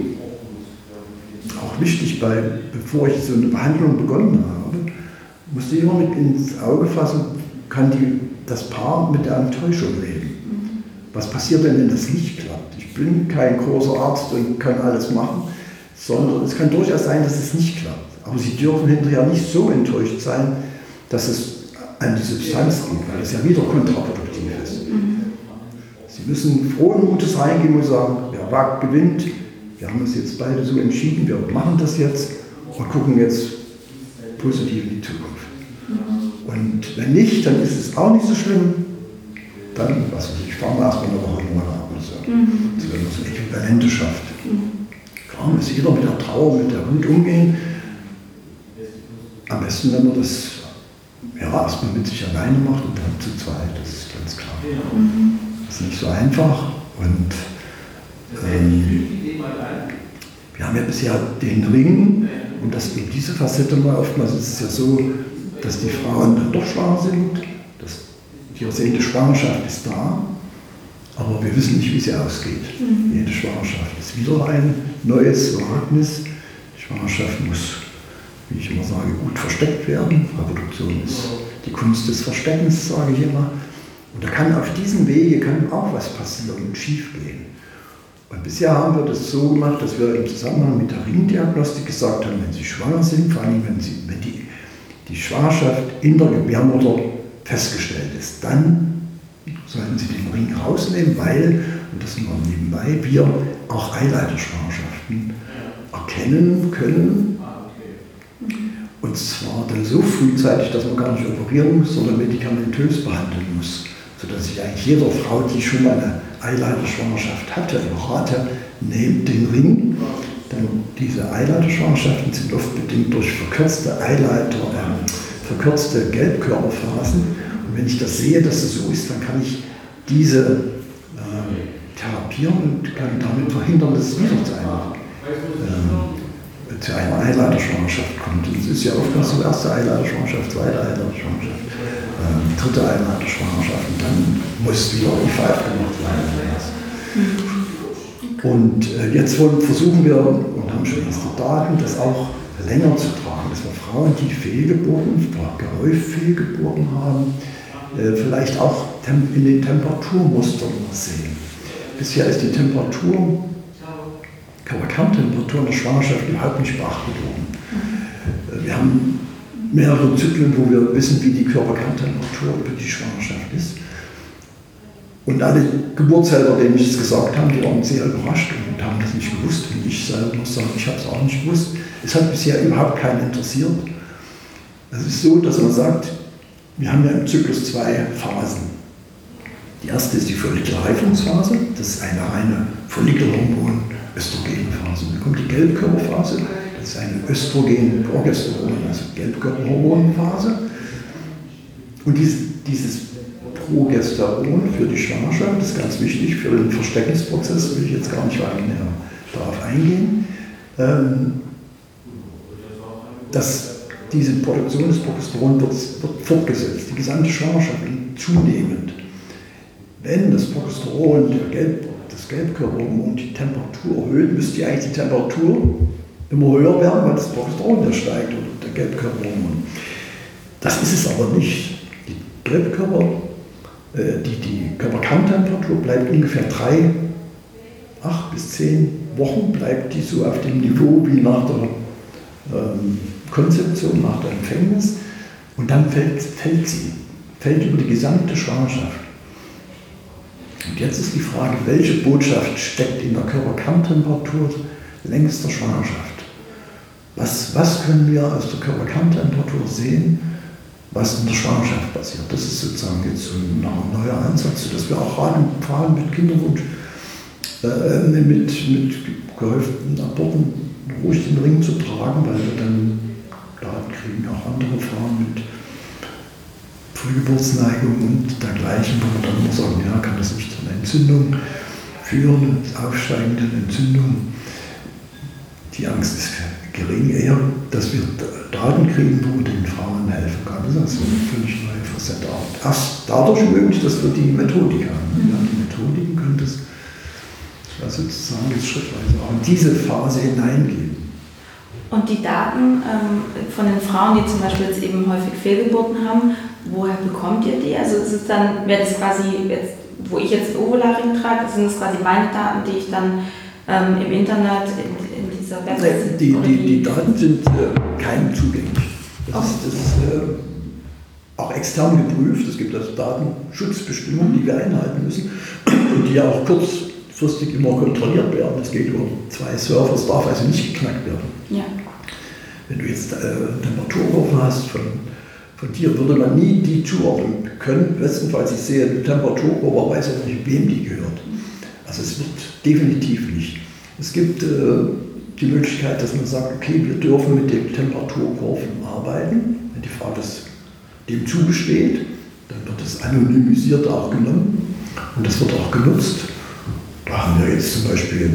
auch wichtig, bei, bevor ich so eine Behandlung begonnen habe, musste ich immer mit ins Auge fassen, kann die, das Paar mit der Enttäuschung leben. Was passiert denn, wenn das nicht klappt? Ich bin kein großer Arzt und kann alles machen, sondern es kann durchaus sein, dass es nicht klappt. Aber Sie dürfen hinterher nicht so enttäuscht sein, dass es an die Substanz geht, weil es ja wieder kontraproduktiv ist. Sie müssen frohen Mutes reingehen und sagen, wer wagt, gewinnt. Wir haben uns jetzt beide so entschieden, wir machen das jetzt und gucken jetzt positiv in die Zukunft. Und wenn nicht, dann ist es auch nicht so schlimm. Dann, was weiß ich, fahren wir erstmal eine Woche in Urlaub oder so. Mhm. Also wenn man so Äquivalente schafft. Mhm. Klar muss jeder mit der Trauer, mit der Wut umgehen. Am besten besten, wenn man das ja, erstmal mit sich alleine macht und dann zu zweit, das ist ganz klar. Mhm. Das ist nicht so einfach. Und ähm, wir haben ja bisher den Ring und das eben diese Facette mal oftmals ist es ja so, dass die Frauen dann doch schwanger sind. Das, die ersehnte Schwangerschaft ist da, aber wir wissen nicht, wie sie ausgeht. Mhm. Jede Schwangerschaft ist wieder ein neues Wagnis. Die Schwangerschaft muss, wie ich immer sage, gut versteckt werden. Reproduktion ist die Kunst des Versteckens, sage ich immer. Und da kann auf diesem Wege kann auch was passieren und schief gehen. Und bisher haben wir das so gemacht, dass wir im Zusammenhang mit der Ringdiagnostik gesagt haben, wenn Sie schwanger sind, vor allem wenn, Sie, wenn die, die Schwangerschaft in der Gebärmutter festgestellt ist, dann sollten Sie den Ring rausnehmen, weil, und das nur nebenbei, wir auch Eileiterschwangerschaften erkennen können. Und zwar dann so frühzeitig, dass man gar nicht operieren muss, sondern medikamentös behandeln muss. Sodass ich eigentlich jeder Frau, die schon mal eine Eileiterschwangerschaft hatte, rate, nehmt den Ring. Denn diese Eileiterschwangerschaften sind oft bedingt durch verkürzte Eileiter, äh, verkürzte Gelbkörperphasen. Und wenn ich das sehe, dass es so ist, dann kann ich diese äh, therapieren und kann damit verhindern, dass es wieder zu einer, äh, zu einer Eileiterschwangerschaft kommt. Und es ist ja oftmals so erste Eileiterschwangerschaft, zweite Eileiterschwangerschaft. Ähm, dritte Eileiterschwangerschaft und dann muss wieder I V F gemacht werden. Und äh, jetzt wollen, versuchen wir und haben schon erste Daten, das auch länger zu tragen, dass wir Frauen, die Fehlgeburten, gehäuft Fehlgeburten haben, äh, vielleicht auch in den Temperaturmustern sehen. Bisher ist die Temperatur, Körperkerntemperatur in der Schwangerschaft überhaupt nicht beachtet worden. Äh, wir haben mehrere Zyklen, wo wir wissen, wie die Körperkerntemperatur über die Schwangerschaft ist. Und alle Geburtshelfer, denen ich es gesagt habe, die waren sehr überrascht und haben das nicht gewusst. Und ich selber muss sagen, ich habe es auch nicht gewusst. Es hat bisher überhaupt keinen interessiert. Es ist so, dass man sagt, wir haben ja im Zyklus zwei Phasen. Die erste ist die Follikelreifungsphase, das ist eine reine Follikelhormon-Östrogenphase. Dann kommt die Gelbkörperphase. Das ist eine Östrogen, Progesteron, also Gelbkörperhormonphase. Und dieses, dieses Progesteron für die Schwangerschaft ist ganz wichtig für den Versteckungsprozess, will ich jetzt gar nicht weiter näher darauf eingehen. Ähm, dass diese Produktion des Progesteron wird, wird fortgesetzt, die gesamte Schwangerschaft und zunehmend. Wenn das Progesteron, der Gelb, das Gelbkörperhormon, die Temperatur erhöht, müsste eigentlich die Temperatur immer höher werden, weil das Progesteron ja steigt oder der Gelbkörperhormon. Das ist es aber nicht. Die Gelbkörper, äh, die, die Körperkerntemperatur bleibt ungefähr drei, acht bis zehn Wochen, bleibt die so auf dem Niveau wie nach der ähm, Konzeption, nach der Empfängnis. Und dann fällt, fällt sie, fällt über die gesamte Schwangerschaft. Und jetzt ist die Frage, welche Botschaft steckt in der Körperkerntemperatur längs der Schwangerschaft? Was, was können wir aus der Körperkerntemperatur sehen, was in der Schwangerschaft passiert? Das ist sozusagen jetzt so ein neuer Ansatz, dass wir auch raten, Frauen mit Kinderwunsch, äh, mit, mit gehäuften Aborten ruhig den Ring zu tragen, weil wir dann Daten kriegen, auch andere Frauen mit Frühgeburtsneigung und dergleichen, wo wir dann immer sagen, ja, kann das nicht zu einer Entzündung führen, aufsteigenden Entzündungen. Die Angst ist gering, eher, dass wir Daten kriegen, wo wir den Frauen helfen können. Das ist also eine völlig neue Facette. Erst dadurch möglich, dass wir die Methodik haben. Ja, die Methodiken können das sozusagen jetzt schrittweise auch in diese Phase hineingehen. Und die Daten ähm, von den Frauen, die zum Beispiel jetzt eben häufig Fehlgeburten haben, woher bekommt ihr die? Also ist es dann, wäre das quasi, jetzt, wo ich jetzt Ovularing trage, sind das quasi meine Daten, die ich dann ähm, im Internet in, in dieser Website... Die, die, die Daten sind äh, keinem zugänglich. Das okay. ist, das ist äh, auch extern geprüft. Es gibt also Datenschutzbestimmungen, die wir einhalten müssen und die ja auch kurzfristig immer kontrolliert werden. Das geht über zwei Server, es darf also nicht geknackt werden. Ja. Wenn du jetzt äh, Temperaturkurven hast von, von dir, würde man nie die zuordnen können. Bestenfalls, ich sehe eine Temperaturkurve, aber weiß auch nicht, wem die gehört. Also es wird definitiv nicht. Es gibt äh, die Möglichkeit, dass man sagt, okay, wir dürfen mit den Temperaturkurven arbeiten. Wenn die Frau das dem zugesteht, dann wird das anonymisiert auch genommen und das wird auch genutzt. Da haben wir jetzt zum Beispiel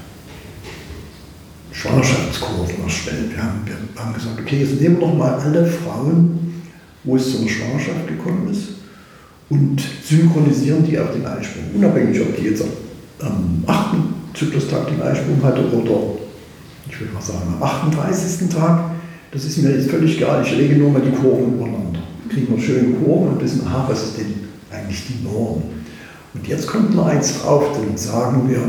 Schwangerschaftskurven erstellt. Wir haben, wir haben gesagt, okay, jetzt nehmen wir doch mal alle Frauen, wo es zu einer Schwangerschaft gekommen ist, und synchronisieren die auf den Eisprung. Unabhängig, ob die jetzt am achten Zyklustag den Eisprung hatte oder, ich würde mal sagen, am achtunddreißigsten Tag. Das ist mir jetzt völlig egal. Ich lege nur mal die Kurven übereinander. Kriegen wir schöne Kurven und wissen, aha, was ist denn eigentlich die Norm? Und jetzt kommt noch eins drauf, dann sagen wir,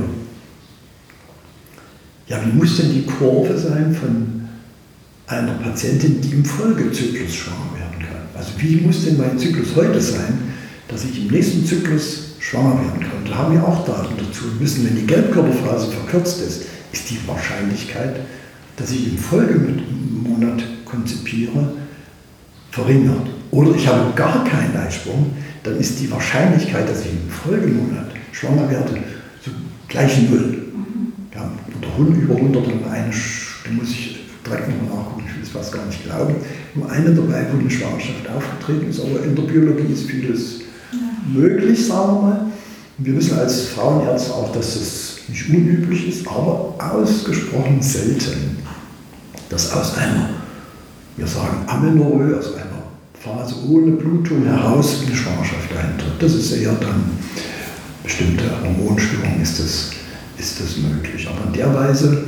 ja, wie muss denn die Kurve sein von einer Patientin, die im Folgezyklus schwanger werden kann? Also wie muss denn mein Zyklus heute sein, dass ich im nächsten Zyklus schwanger werden kann? Da haben wir auch Daten dazu. Wir wissen, wenn die Gelbkörperphase verkürzt ist, ist die Wahrscheinlichkeit, dass ich im Folgemonat konzipiere, verringert. Oder ich habe gar keinen Eisprung, dann ist die Wahrscheinlichkeit, dass ich im Folgemonat schwanger werde, so gleich null. Ja, oder über hundert und eine, da muss ich direkt nochmal nachgucken, ich will es fast gar nicht glauben. Nur eine dabei, wo eine Schwangerschaft aufgetreten ist, aber in der Biologie ist vieles ja. möglich, sagen wir mal. Und wir wissen als Frauenärzte auch, dass das nicht unüblich ist, aber ausgesprochen selten, dass aus einer, wir sagen Amenorrhoe, aus einer Phase ohne Blutung heraus eine Schwangerschaft eintritt. Das ist eher dann bestimmte Hormonstörungen, ist das, ist das möglich. Aber in der Weise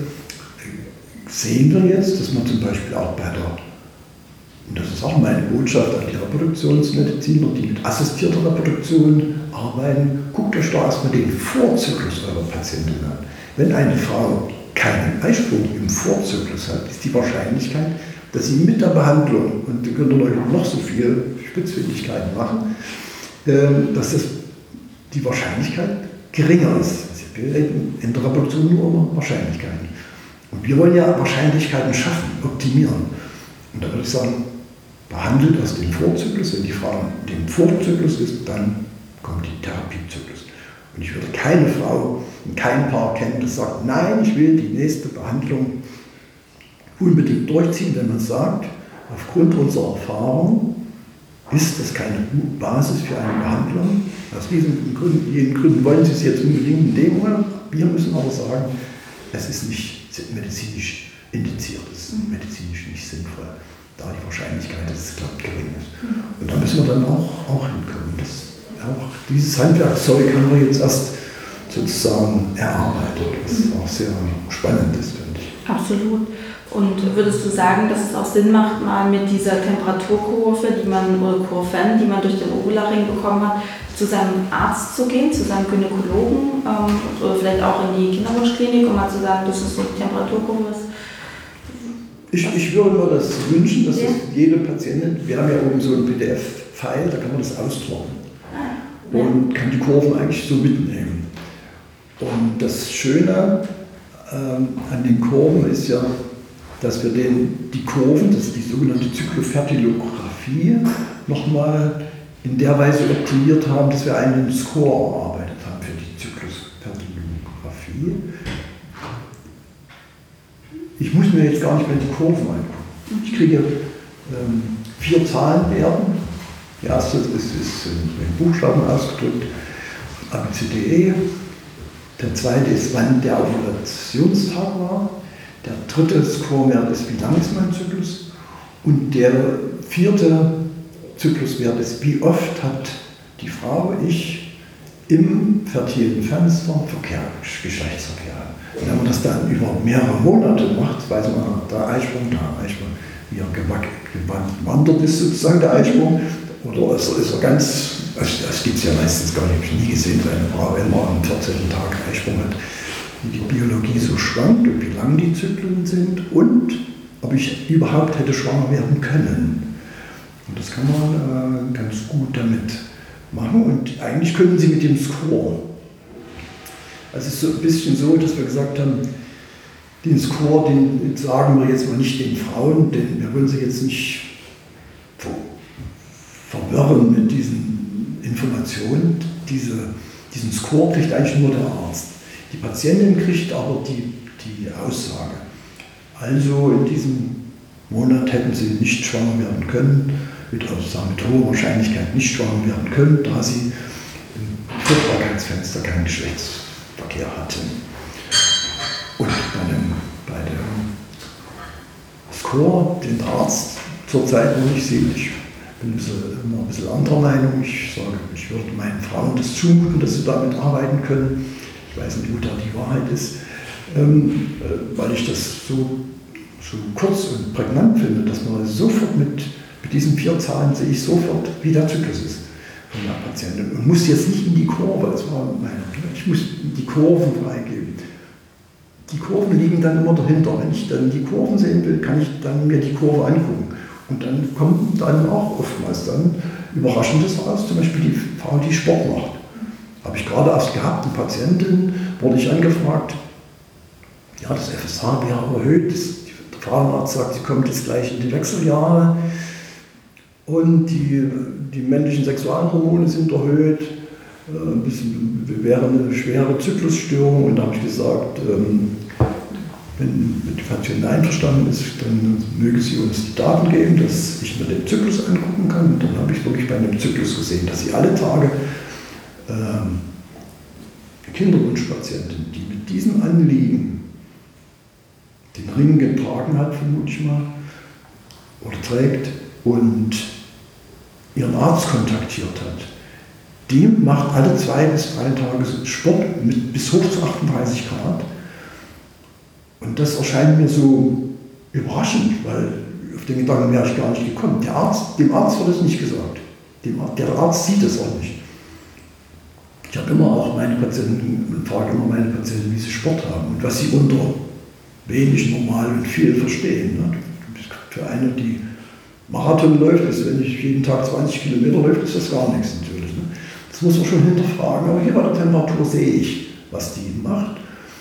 sehen wir jetzt, dass man zum Beispiel auch bei der, und das ist auch meine Botschaft an die Reproduktionsmediziner, die mit assistierter Reproduktion arbeiten, guckt euch da erstmal den Vorzyklus eurer Patientin an. Wenn eine Frau keinen Eisprung im Vorzyklus hat, ist die Wahrscheinlichkeit, dass sie mit der Behandlung, und ihr könnt euch noch so viele Spitzfindigkeiten machen, dass das die Wahrscheinlichkeit geringer ist. Wir reden in der Reproduktion nur über Wahrscheinlichkeiten. Und wir wollen ja Wahrscheinlichkeiten schaffen, optimieren. Und da würde ich sagen, behandelt aus dem Vorzyklus. Wenn die Frau im Vorzyklus ist, dann kommt die Therapiezyklus. Und ich würde keine Frau und kein Paar kennen, das sagt, nein, ich will die nächste Behandlung unbedingt durchziehen, wenn man sagt, aufgrund unserer Erfahrung ist das keine Basis für eine Behandlung. Aus diesen Gründen, jeden Gründen wollen Sie es jetzt unbedingt in dem Monat. Wir müssen aber sagen, es ist nicht medizinisch indiziert, es ist medizinisch nicht sinnvoll, da die Wahrscheinlichkeit, dass es klappt, gering ist. Und da müssen wir dann auch, auch hinkommen. Das, auch dieses Handwerkzeug haben wir jetzt erst sozusagen erarbeitet, was auch sehr spannend ist, finde ich. Absolut. Und würdest du sagen, dass es auch Sinn macht, mal mit dieser Temperaturkurve, die man, oder Kurven, die man durch den Ovularing bekommen hat, zu seinem Arzt zu gehen, zu seinem Gynäkologen ähm, oder vielleicht auch in die Kinderwunschklinik, um mal zu sagen, das ist so die Temperaturkurve. Ich, ich würde mir das wünschen, dass ja. das jede Patientin, wir haben ja oben so einen P D F-File, da kann man das ausdrucken ah, ja. und kann die Kurven eigentlich so mitnehmen. Und das Schöne ähm, an den Kurven ist ja, dass wir den, die Kurven, das ist die sogenannte Zyklofertilographie, nochmal in der Weise optimiert haben, dass wir einen Score erarbeitet haben für die Zyklofertilographie. Ich muss mir jetzt gar nicht mehr die Kurven angucken. Ich kriege ähm, vier Zahlenwerten. Die erste ist, ist in Buchstaben ausgedrückt, A, B, C, D, E. Der zweite ist, wann der Ovulationstag war. Der dritte Scorewert ist, wie lang ist mein Zyklus? Und der vierte Zykluswert ist, wie oft hat die Frau, ich, im fertilen Fenster Verkehr, Geschlechtsverkehr. Und wenn man das dann über mehrere Monate macht, weiß man, der Eisprung, der Eisprung, wie er gewandert ist, sozusagen der Eisprung, oder ist er, ist er ganz, das gibt es ja meistens gar nicht, habe ich nie gesehen, dass eine Frau immer am vierzehnten Tag Eisprung hat, wie die Biologie so schwankt und wie lang die Zyklen sind und ob ich überhaupt hätte schwanger werden können. Und das kann man äh, ganz gut damit machen und eigentlich können Sie mit dem Score. Also es ist so ein bisschen so, dass wir gesagt haben, den Score, den sagen wir jetzt mal nicht den Frauen, denn wir wollen sie jetzt nicht verwirren mit diesen Informationen. Diese, diesen Score kriegt eigentlich nur der Arzt. Die Patientin kriegt aber die, die Aussage. Also in diesem Monat hätten sie nicht schwanger werden können, mit, also mit hoher Wahrscheinlichkeit nicht schwanger werden können, da sie im Fruchtbarkeitsfenster keinen Geschlechtsverkehr hatten. Und bei dem, bei dem Score, den Arzt zurzeit noch nicht sieht, ich bin ein bisschen, immer ein bisschen anderer Meinung. Ich sage, ich würde meinen Frauen das zumuten, dass sie damit arbeiten können. Ich weiß nicht, wo da die Wahrheit ist, ähm, weil ich das so, so kurz und prägnant finde, dass man sofort mit, mit diesen vier Zahlen sehe ich sofort, wie der Zyklus ist von der Patientin. Und muss jetzt nicht in die Kurve, das war meine, ich muss die Kurven freigeben. Die Kurven liegen dann immer dahinter. Wenn ich dann die Kurven sehen will, kann ich dann mir die Kurve angucken. Und dann kommt dann auch oftmals dann Überraschendes raus, zum Beispiel die Frau, die Sport macht. Habe ich gerade erst gehabt, eine Patientin, wurde ich angefragt, ja, das F S H wäre erhöht, das, der Frauenarzt sagt, sie kommt jetzt gleich in die Wechseljahre und die, die männlichen Sexualhormone sind erhöht, äh, ein bisschen, wäre eine schwere Zyklusstörung und da habe ich gesagt, ähm, wenn die Patientin einverstanden ist, dann möge sie uns die Daten geben, dass ich mir den Zyklus angucken kann. Und dann habe ich wirklich bei einem Zyklus gesehen, dass sie alle Tage ähm, Kinderwunschpatientin, die mit diesem Anliegen den Ring getragen hat, vermute ich mal, oder trägt und ihren Arzt kontaktiert hat, die macht alle zwei bis drei Tage Sport mit bis hoch zu achtunddreißig Grad. Und das erscheint mir so überraschend, weil auf den Gedanken wäre ich gar nicht gekommen. Der Arzt, dem Arzt wird es nicht gesagt. Dem, der Arzt sieht es auch nicht. Ich habe immer auch meine Patienten und frage immer meine Patienten, wie sie Sport haben und was sie unter wenig, normal und viel verstehen. Ne? Für eine, die Marathon läuft, ist, wenn ich jeden Tag zwanzig Kilometer läuft, ist das gar nichts natürlich. Ne? Das muss man schon hinterfragen. Aber hier bei der Temperatur sehe ich, was die macht.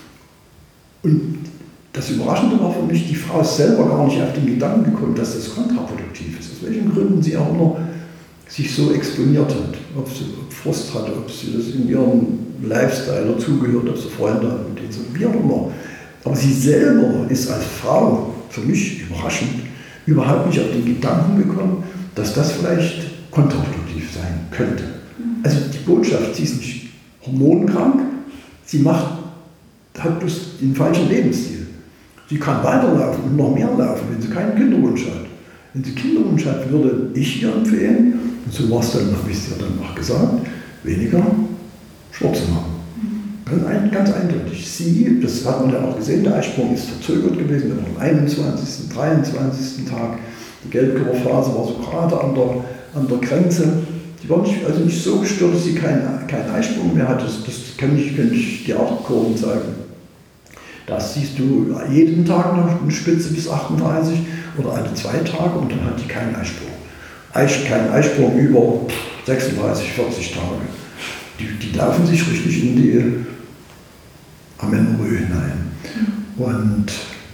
Und das Überraschende war für mich, die Frau ist selber gar nicht auf den Gedanken gekommen, dass das kontraproduktiv ist. Aus welchen Gründen sie auch immer sich so exponiert hat. Ob sie Frust hatte, ob sie das in ihrem Lifestyle dazugehört, ob sie Freunde hat, mit denen sie, wie auch immer. Aber sie selber ist als Frau, für mich überraschend, überhaupt nicht auf den Gedanken gekommen, dass das vielleicht kontraproduktiv sein könnte. Also die Botschaft, sie ist nicht hormonkrank, sie macht, hat bloß den falschen Lebensstil. Sie kann weiterlaufen und noch mehr laufen, wenn sie keinen Kinderwunsch hat. Wenn sie Kinderwunsch hat, würde ich ihr empfehlen, und so war es dann, habe ich es ja dann auch gesagt, weniger Sport zu machen. Ganz, ganz eindeutig. Sie, das hat man ja auch gesehen, der Eisprung ist verzögert gewesen, wir waren am einundzwanzigsten, dreiundzwanzigsten Tag. Die Gelbkörperphase war so gerade an der, an der Grenze. Die war nicht, also nicht so gestört, dass sie keinen kein Eisprung mehr hatte. Das, das kann ich, kann ich dir auch Kurven zeigen. Das siehst du jeden Tag noch eine Spitze bis achtunddreißig oder alle zwei Tage und dann hat die keinen Eisprung. Eis, kein Eisprung über sechsunddreißig, vierzig Tage. Die, die laufen sich richtig in die Amenorrhoe hinein. Und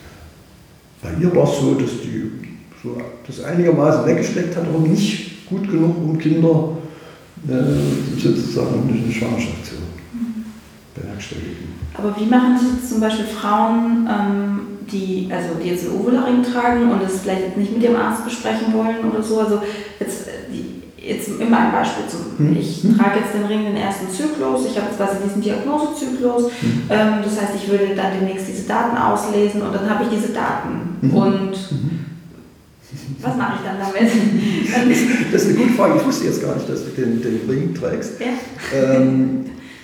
bei ihr war es so, dass die so das einigermaßen weggesteckt hat, aber nicht gut genug, um Kinder äh, sozusagen eine Schwangerschaft zu bewerkstelligen. Aber wie machen das jetzt zum Beispiel Frauen, ähm, die, also die jetzt einen Ovularing tragen und es vielleicht jetzt nicht mit ihrem Arzt besprechen wollen oder so? Also jetzt, jetzt immer ein Beispiel. Zum, hm. Ich trage jetzt den Ring den ersten Zyklus, ich habe jetzt quasi diesen Diagnosezyklus, hm. ähm, das heißt, ich würde dann demnächst diese Daten auslesen und dann habe ich diese Daten. Hm. Und hm. was mache ich dann damit? Das ist eine gute Frage. Ich wusste jetzt gar nicht, dass du den, den Ring trägst. Ja. Ähm,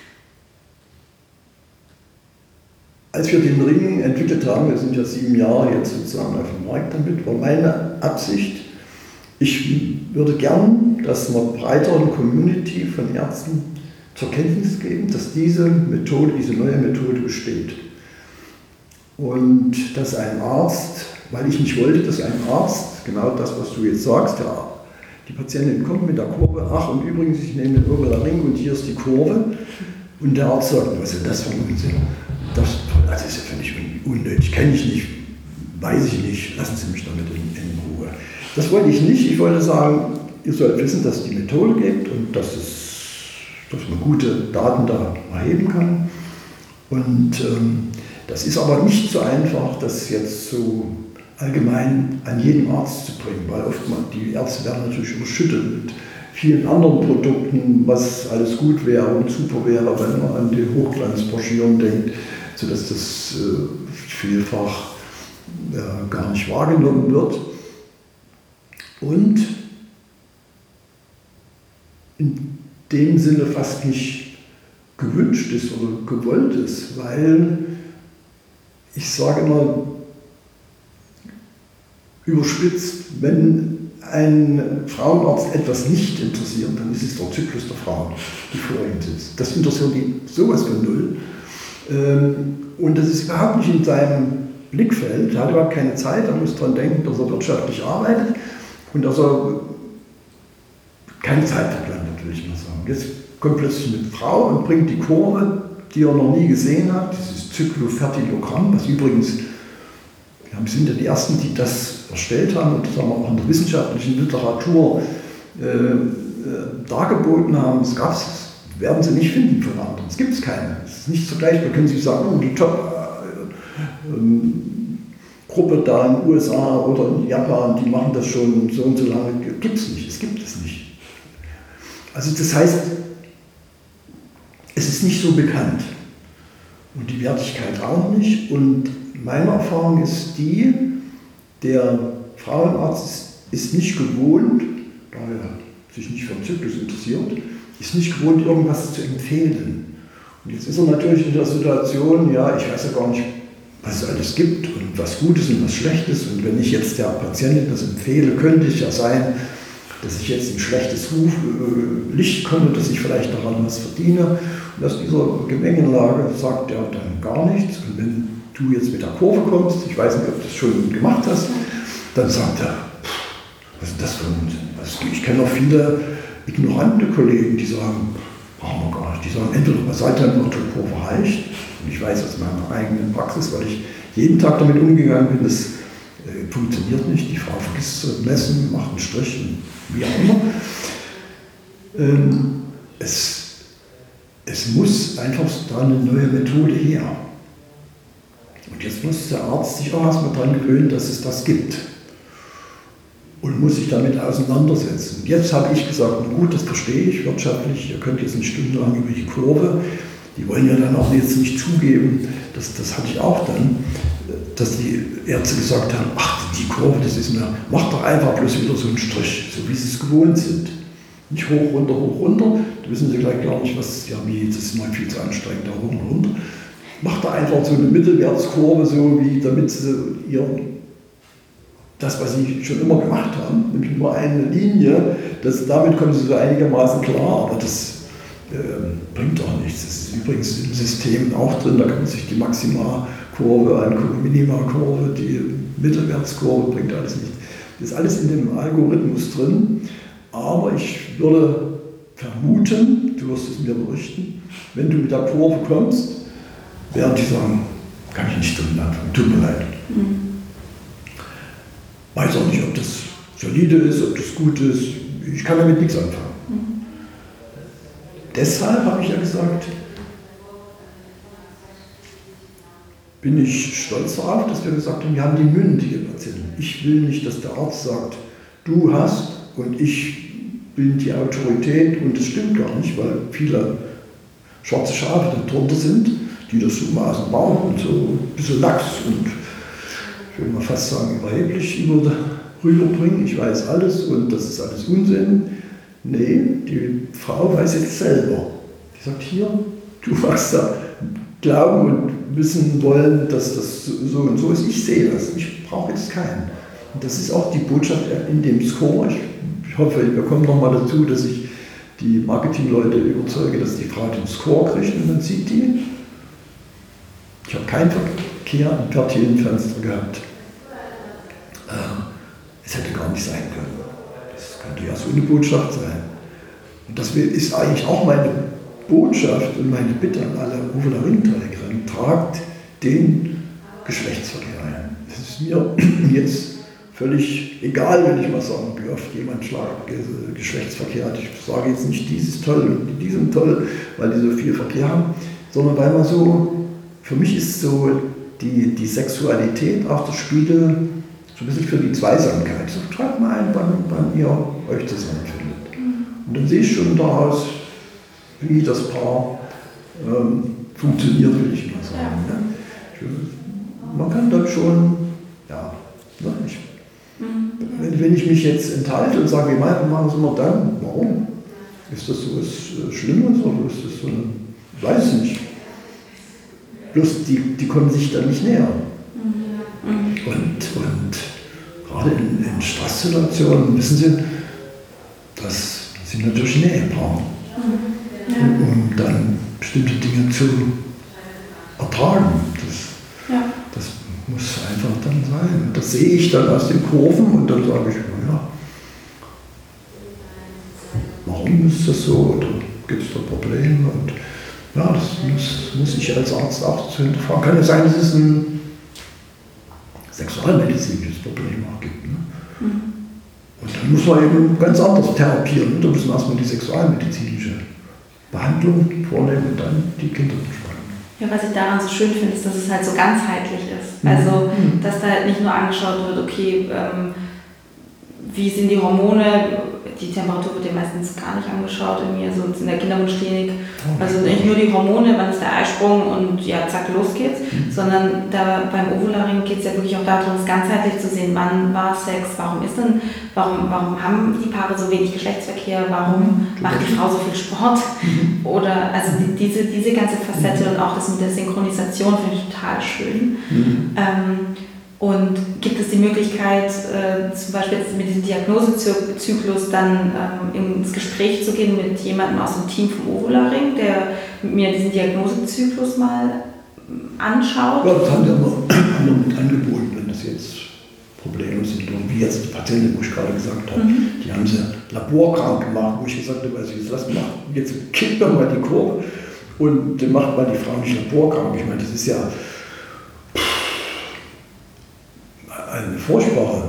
Als wir den Ring entwickelt haben, wir sind ja sieben Jahre jetzt sozusagen auf dem Markt damit, war meine Absicht, ich würde gern, dass wir breiteren Community von Ärzten zur Kenntnis geben, dass diese Methode, diese neue Methode besteht. Und dass ein Arzt, weil ich nicht wollte, dass ein Arzt, genau das, was du jetzt sagst, der, die Patientin kommt mit der Kurve, ach und übrigens, ich nehme den Ovularing und hier ist die Kurve, und der Arzt sagt, was ist das für ein Unsinn? Das, das ist ja völlig unnötig, kenne ich nicht, weiß ich nicht, lassen Sie mich damit in, in Ruhe. Das wollte ich nicht, ich wollte sagen, ihr sollt wissen, dass es die Methode gibt und dass, es, dass man gute Daten da erheben kann. Und ähm, Das ist aber nicht so einfach, das jetzt so allgemein an jeden Arzt zu bringen, weil oftmals die Ärzte werden natürlich überschüttet mit vielen anderen Produkten, was alles gut wäre und super wäre, wenn man an die Hochglanzbroschüren denkt, sodass das äh, vielfach äh, gar nicht wahrgenommen wird. Und in dem Sinne fast nicht gewünscht ist oder gewollt ist, weil ich sage immer überspitzt, wenn ein Frauenarzt etwas nicht interessiert, dann ist es der Zyklus der Frau, die vor ihm sitzt. Das interessiert ihn sowas von null. Und das ist überhaupt nicht in seinem Blickfeld. Er hat überhaupt keine Zeit, er muss daran denken, dass er wirtschaftlich arbeitet und dass er keine Zeit verplant, natürlich mal sagen. Jetzt kommt plötzlich eine Frau und bringt die Kurve, die er noch nie gesehen hat, dieses Zyklofertilogramm, was übrigens, wir sind ja die Ersten, die das erstellt haben und das haben wir auch in der wissenschaftlichen Literatur äh, äh, dargeboten haben. Das gab es, werden Sie nicht finden von anderen. Es gibt es keine. Es ist nicht vergleichbar. Können Sie sagen, oh, die Top-Gruppe äh, da in den U S A oder in Japan, die machen das schon so und so lange. Gibt es nicht. Es gibt es nicht. Also das heißt, es ist nicht so bekannt. Und die Wertigkeit auch nicht. Und meine Erfahrung ist die, der Frauenarzt ist nicht gewohnt, da er sich nicht für den Zyklus interessiert, ist nicht gewohnt, irgendwas zu empfehlen. Und jetzt ist er natürlich in der Situation, ja, ich weiß ja gar nicht, was es alles gibt und was Gutes und was Schlechtes. Und wenn ich jetzt der Patientin das empfehle, könnte es ja sein, dass ich jetzt ein schlechtes Ruf, äh, Licht komme, dass ich vielleicht daran was verdiene. Und aus dieser Gemengelage sagt er dann gar nichts. Und wenn du jetzt mit der Kurve kommst, ich weiß nicht, ob du das schon gemacht hast, dann sagt er, was ist das für ein Unsinn? Also ich kenne auch viele ignorante Kollegen, die sagen, brauchen wir gar nicht. Die sagen, entweder Basaltemperaturkurve reicht. Und ich weiß aus meiner eigenen Praxis, weil ich jeden Tag damit umgegangen bin, das äh, funktioniert nicht. Die Frau vergisst zu messen, macht einen Strich und wie auch immer. Ähm, es, es muss einfach da eine neue Methode her. Und jetzt muss der Arzt sich auch erstmal daran gewöhnen, dass es das gibt. Und muss sich damit auseinandersetzen. Jetzt habe ich gesagt, na gut, das verstehe ich wirtschaftlich, ihr könnt jetzt eine Stunde lang über die Kurve, die wollen ja dann auch jetzt nicht zugeben, das, das hatte ich auch dann, dass die Ärzte gesagt haben, ach, die Kurve, das ist mir, macht doch einfach bloß wieder so einen Strich, so wie sie es gewohnt sind. Nicht hoch, runter, hoch, runter, da wissen sie gleich gar nicht, was, ja, wie, das ist mal viel zu anstrengend, da hoch und runter. Macht da einfach so eine Mittelwärtskurve, so wie, damit sie ihr, das, was sie schon immer gemacht haben, nämlich nur eine Linie, das, damit kommen sie so einigermaßen klar, aber das äh, bringt auch nichts. Das ist übrigens im System auch drin, da kann man sich die Maximalkurve angucken, Minimalkurve, die Mittelwärtskurve, bringt alles nicht. Das ist alles in dem Algorithmus drin, aber ich würde vermuten, du wirst es mir berichten, wenn du mit der Kurve kommst, werden die sagen, kann ich nicht drin anfangen, tut mir leid. Mhm. Weiß auch nicht, ob das solide ist, ob das gut ist. Ich kann damit nichts anfangen. Mhm. Deshalb habe ich ja gesagt, bin ich stolz darauf, dass wir gesagt haben, wir haben die mündige Patientin. Ich will nicht, dass der Arzt sagt, du hast und ich bin die Autorität und das stimmt gar nicht, weil viele schwarze Schafe darunter sind, die das so maßen bauen und so ein bisschen lax und ich würde mal fast sagen, überheblich über rüberbringen, ich weiß alles und das ist alles Unsinn. Nee, die Frau weiß jetzt selber. Die sagt, hier, du machst da glauben und wissen wollen, dass das so und so ist. Ich sehe das, ich brauche jetzt keinen. Und das ist auch die Botschaft in dem Score. Ich, ich hoffe, wir kommen nochmal dazu, dass ich die Marketingleute überzeuge, dass die Frau den Score kriegt und dann sieht die, ich habe keinen Verkehr am fertilen Fenster gehabt. Es hätte gar nicht sein können. Das könnte ja so eine Botschaft sein. Und das ist eigentlich auch meine Botschaft und meine Bitte an alle Ovularingträgerinnen. Tragt den Geschlechtsverkehr ein. Es ist mir jetzt völlig egal, wenn ich mal sagen, wie oft jemand schlagt, Geschlechtsverkehr hat. Ich sage jetzt nicht, dies ist toll und die sind toll, weil die so viel Verkehr haben, sondern weil man so für mich ist so die, die Sexualität auch das Spiegel so ein bisschen für die Zweisamkeit. So, schreibt mal ein, wann, wann ihr euch zusammenfindet. Und dann sehe ich schon daraus, wie das Paar ähm, funktioniert, will ich mal sagen. Ja. Ne? Ich, man kann dann schon, ja, ne, ich, mhm. wenn, wenn ich mich jetzt enthalte und sage, wie machen Sie mal dann, warum? Ist das so was Schlimmes oder ist das so ein, ich weiß es nicht. Bloß die, die kommen sich dann nicht näher. Mhm. Und, und gerade in, in Stresssituationen, wissen Sie, das sind natürlich Nähepaare. Mhm. Ja. Um dann bestimmte Dinge zu ertragen. Das, ja. das muss einfach dann sein. Und das sehe ich dann aus den Kurven und dann sage ich, naja, warum ist das so oder gibt es da Probleme? Und ja, das muss, muss ich als Arzt auch zu hinterfragen. Kann ja sein, dass es ein sexualmedizinisches Problem auch gibt. Ne? Mhm. Und dann muss man eben ganz anders therapieren. Da müssen wir erstmal die sexualmedizinische Behandlung vornehmen und dann die Kinder besprechen. Ja, was ich daran so schön finde, ist, dass es halt so ganzheitlich ist. Mhm. Also, dass da halt nicht nur angeschaut wird, okay, ähm, wie sind die Hormone, die Temperatur wird ja meistens gar nicht angeschaut in mir, so in der Kinderwunschklinik. Also nicht nur die Hormone, wann ist der Eisprung und ja, zack, los geht's, mhm. sondern da beim Ovularing geht es ja wirklich auch darum, es ganzheitlich zu sehen, wann war Sex, warum ist denn, warum, warum haben die Paare so wenig Geschlechtsverkehr, warum mhm. macht die Frau so viel Sport? Mhm. Oder also die, diese, diese ganze Facette mhm. und auch das mit der Synchronisation finde ich total schön. Mhm. Ähm, Und gibt es die Möglichkeit, äh, zum Beispiel jetzt mit diesem Diagnosezyklus dann ähm, ins Gespräch zu gehen mit jemandem aus dem Team vom Ovularing, der mit mir diesen Diagnosezyklus mal anschaut? Ja, das haben wir immer mit angeboten, wenn das jetzt Probleme sind. Und wie jetzt die Patientin, wo ich gerade gesagt habe, mhm. die haben sie laborkrank gemacht, wo ich gesagt habe, also jetzt lass mal, jetzt kippt doch mal die Kurve und dann macht mal die Frau nicht laborkrank. Ich meine, das ist ja eine furchtbare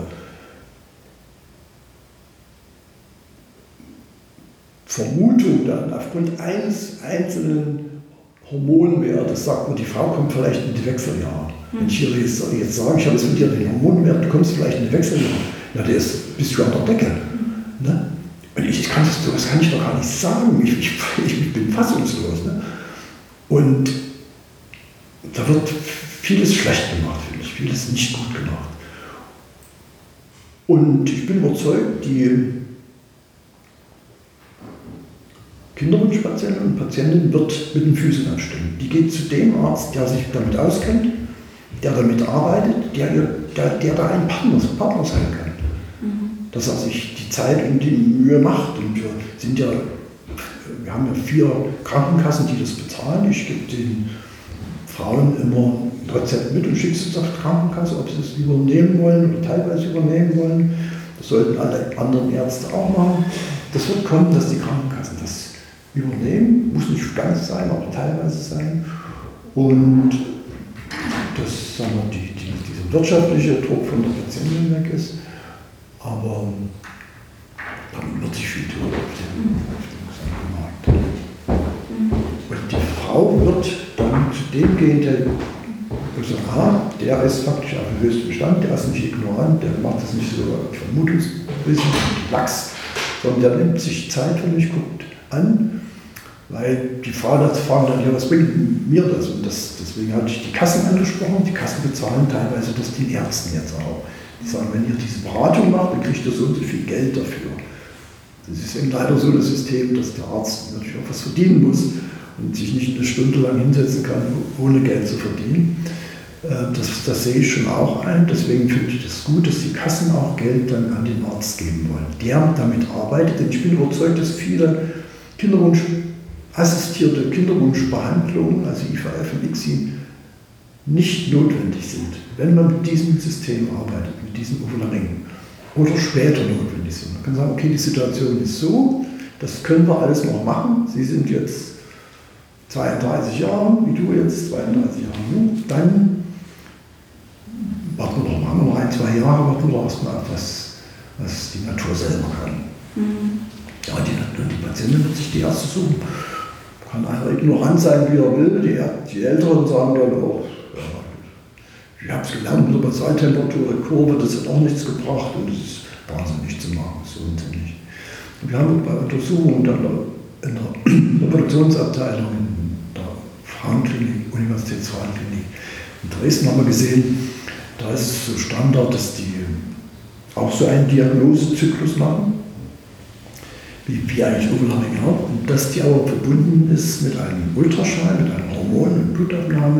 Vermutung dann aufgrund eines einzelnen Hormonwertes, sagt man, die Frau kommt vielleicht in die Wechseljahre. Mhm. Wenn ich ihr jetzt, jetzt sage, ich habe jetzt mit dir den Hormonwert, du kommst vielleicht in die Wechseljahre, ja, der ist, bist du an der Decke. Mhm. Ne? Und ich, ich kann das, das kann ich doch gar nicht sagen, ich, ich, ich bin fassungslos. Ne? Und da wird vieles schlecht gemacht, finde ich, vieles nicht gut gemacht. Und ich bin überzeugt, die Kinderwunschpatientin und Patientin wird mit den Füßen anstehen. Die geht zu dem Arzt, der sich damit auskennt, der damit arbeitet, der, der, der da ein Partner, Partner sein kann. Mhm. Dass er sich die Zeit und die Mühe macht. Und wir sind ja, wir haben ja vier Krankenkassen, die das bezahlen. Ich gebe den Frauen immer ein Rezept mit und schicke es zur Krankenkasse, ob sie es übernehmen wollen oder teilweise übernehmen wollen. Das sollten alle anderen Ärzte auch machen. Das wird kommen, dass die Krankenkassen das übernehmen. Muss nicht ganz sein, aber teilweise sein. Und dass sagen wir, die, die, dieser wirtschaftliche Druck von der Patientin weg ist. Aber dann wird sich viel tun auf dem, auf dem Markt. Und die Frau wird dann zu dem gehen, der sagt, ah, der ist faktisch auf dem höchsten Stand, der ist nicht ignorant, der macht das nicht so vermutungswissen, lax, sondern der nimmt sich Zeit für mich, guckt an, weil die Frauen fragen dann, ja, was bringt mir das? Und das, deswegen hatte ich die Kassen angesprochen, die Kassen bezahlen teilweise das den Ärzten jetzt auch. Die sagen, wenn ihr diese Beratung macht, dann kriegt ihr so und so viel Geld dafür. Das ist eben leider so das System, dass der Arzt natürlich auch was verdienen muss und sich nicht eine Stunde lang hinsetzen kann, ohne Geld zu verdienen. Das, das sehe ich schon auch ein. Deswegen finde ich das gut, dass die Kassen auch Geld dann an den Arzt geben wollen, der damit arbeitet. Denn ich bin überzeugt, dass viele Kinderwunsch, assistierte Kinderwunschbehandlungen, also I V F und I C S I, nicht notwendig sind, wenn man mit diesem System arbeitet, mit diesem Ovularing, oder später notwendig sind. Man kann sagen, okay, die Situation ist so, das können wir alles noch machen. Sie sind jetzt zweiunddreißig Jahre, wie du jetzt, zweiunddreißig Jahre, dann warten wir noch mal, noch ein, zwei Jahre, warten wir erstmal ab, was, was die Natur selber kann. Mhm. Ja, die, die Patientin wird sich die Ärzte suchen. kann einer ignorant sein, wie er will. Die, die Älteren sagen dann auch, ja, ich habe es gelernt mit der Basaltemperatur, der Kurve, das hat auch nichts gebracht und das ist wahnsinnig zu machen, so unsinnig. Wir haben bei Untersuchungen dann in der Reproduktionsabteilung in der Frauenklinik, Universitätsfrauenklinik in Dresden haben wir gesehen, da ist es so Standard, dass die auch so einen Diagnosezyklus machen, wie, wie eigentlich Ovularing auch, und dass die aber verbunden ist mit einem Ultraschall, mit einem Hormon und Blutabnahme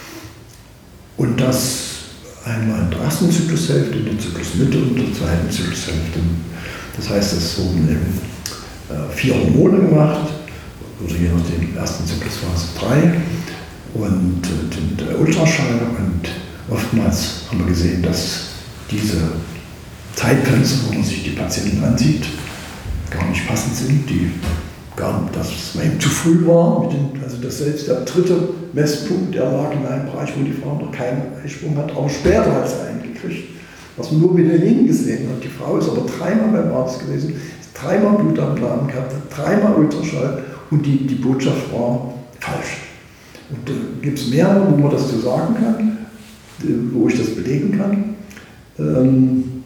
und das einmal in der ersten Zyklushälfte, in der Zyklusmitte und in der zweiten Zyklushälfte. Das heißt, es wurden eben äh, vier Hormone gemacht, oder je nachdem, in der ersten Zyklusphase drei und äh, der Ultraschall, und oftmals haben wir gesehen, dass diese Zeitgrenzen, wo man sich die Patienten ansieht, gar nicht passend sind, die gar nicht, dass es eben zu früh war, mit den, also dass selbst der dritte Messpunkt, der lag in einem Bereich, wo die Frau noch keinen Eisprung hat, aber später hat sie einen gekriegt, was man nur mit den Linien gesehen hat. Die Frau ist aber dreimal beim Arzt gewesen, dreimal Blutabnahmen gehabt, dreimal Ultraschall und die, die Botschaft war falsch. Und da gibt es mehrere, wo man das so sagen kann, wo ich das belegen kann. Und,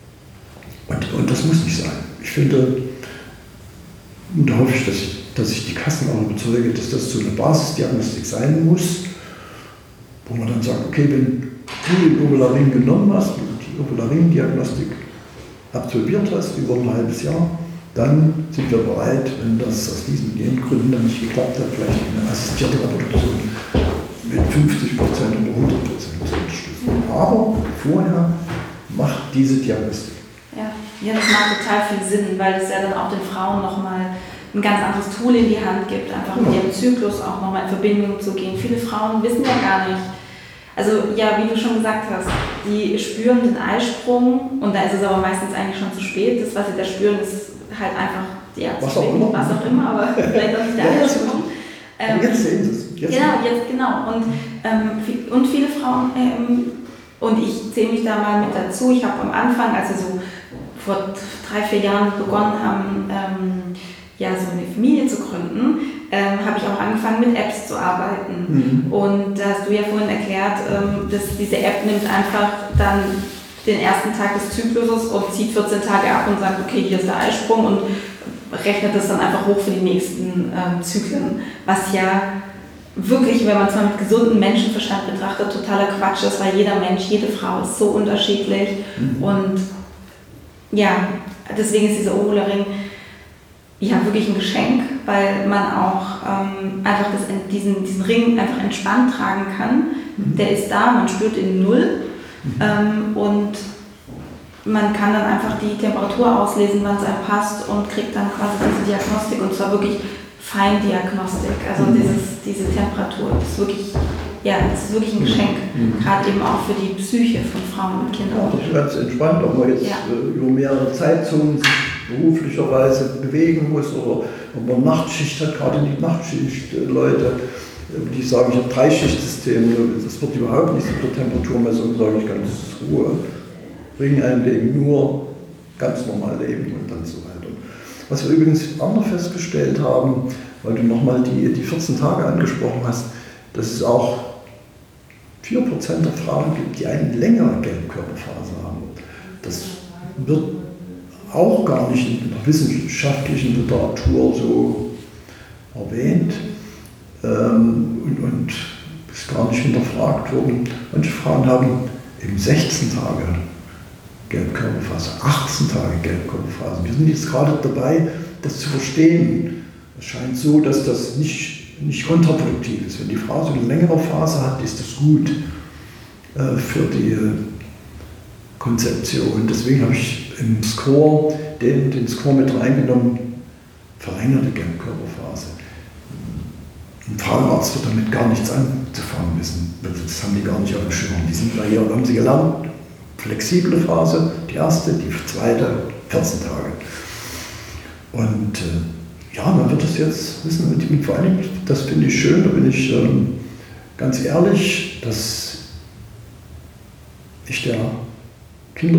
und das muss nicht sein. Ich finde, und da hoffe ich, dass ich, dass ich die Kassen auch überzeuge, dass das so eine Basisdiagnostik sein muss, wo man dann sagt, okay, wenn du den Ovularing genommen hast, die Ovularing-Diagnostik absolviert hast über ein halbes Jahr, dann sind wir bereit, wenn das aus diesen Gründen dann nicht geklappt hat, vielleicht eine assistierte Reproduktion mit fünfzig Prozent oder hundert Prozent zu unterstützen. Aber vorher macht diese Diagnostik. Ja. ja, das macht total viel Sinn, weil es ja dann auch den Frauen nochmal ein ganz anderes Tool in die Hand gibt, einfach mit ihrem Zyklus auch nochmal in Verbindung zu gehen. Viele Frauen wissen ja gar nicht, also ja, wie du schon gesagt hast, die spüren den Eisprung und da ist es aber meistens eigentlich schon zu spät. Das, was sie da spüren, ist halt einfach, ja, was auch immer, was auch immer, aber vielleicht auch nicht der Eisprung. Ähm, jetzt sehen sie es. Jetzt genau, jetzt genau. Und, ähm, und viele Frauen, ähm, und ich zähle mich da mal mit dazu, ich habe am Anfang, als wir so vor drei, vier Jahren begonnen haben, ähm, ja, so eine Familie zu gründen, ähm, habe ich auch angefangen mit Apps zu arbeiten. Mhm. Und da hast du ja vorhin erklärt, ähm, dass diese App nimmt einfach dann den ersten Tag des Zykluses und zieht vierzehn Tage ab und sagt, okay, hier ist der Eisprung und rechnet das dann einfach hoch für die nächsten ähm, Zyklen. Was ja wirklich, wenn man es mal mit gesundem Menschenverstand betrachtet, totaler Quatsch ist, weil jeder Mensch, jede Frau ist so unterschiedlich. Mhm. Und ja, deswegen ist dieser Ovularing ja wirklich ein Geschenk, weil man auch ähm, einfach das, diesen, diesen Ring einfach entspannt tragen kann. Mhm. Der ist da, man spürt ihn null mhm. ähm, und man kann dann einfach die Temperatur auslesen, wann es einem passt und kriegt dann quasi diese Diagnostik und zwar wirklich Feindiagnostik, also mhm. dieses, diese Temperatur, das ist wirklich, ja, das ist wirklich ein Geschenk, mhm. gerade eben auch für die Psyche von Frauen und Kindern. Ja, das ist ganz entspannt, ob man jetzt ja. über mehrere Zeitzonen sich beruflicherweise bewegen muss oder ob man Nachtschicht hat, gerade die Nachtschicht-Leute, die sagen, ich habe Dreischichtsystem, das wird überhaupt nicht mit der Temperaturmessung, sage ich ganz Ruhe, Ring einlegen, nur ganz normal leben und dann so weiter. Was wir übrigens auch noch festgestellt haben, weil du nochmal die, die vierzehn Tage angesprochen hast, dass es auch vier Prozent der Frauen gibt, die eine längere Gelbkörperphase haben. Das wird auch gar nicht in der wissenschaftlichen Literatur so erwähnt ähm, und, und ist gar nicht hinterfragt worden. Manche Frauen haben eben sechzehn Tage Gelbkörperphase, achtzehn Tage Gelbkörperphase. Wir sind jetzt gerade dabei, das zu verstehen. Es scheint so, dass das nicht, nicht kontraproduktiv ist. Wenn die Frau so eine längere Phase hat, ist das gut äh, für die äh, Konzeption. Deswegen habe ich im Score den, den Score mit reingenommen, verlängerte Gelbkörperphase. Ein Frauenarzt wird damit gar nichts anzufangen wissen. Das haben die gar nicht auf dem Schirm. Die sind da hier und haben sie gelernt. Flexible Phase, die erste, die zweite, vierzehn Tage. Und äh, ja, man wird das jetzt wissen. Und vor allem, das finde ich schön, da bin ich ähm, ganz ehrlich, dass ich der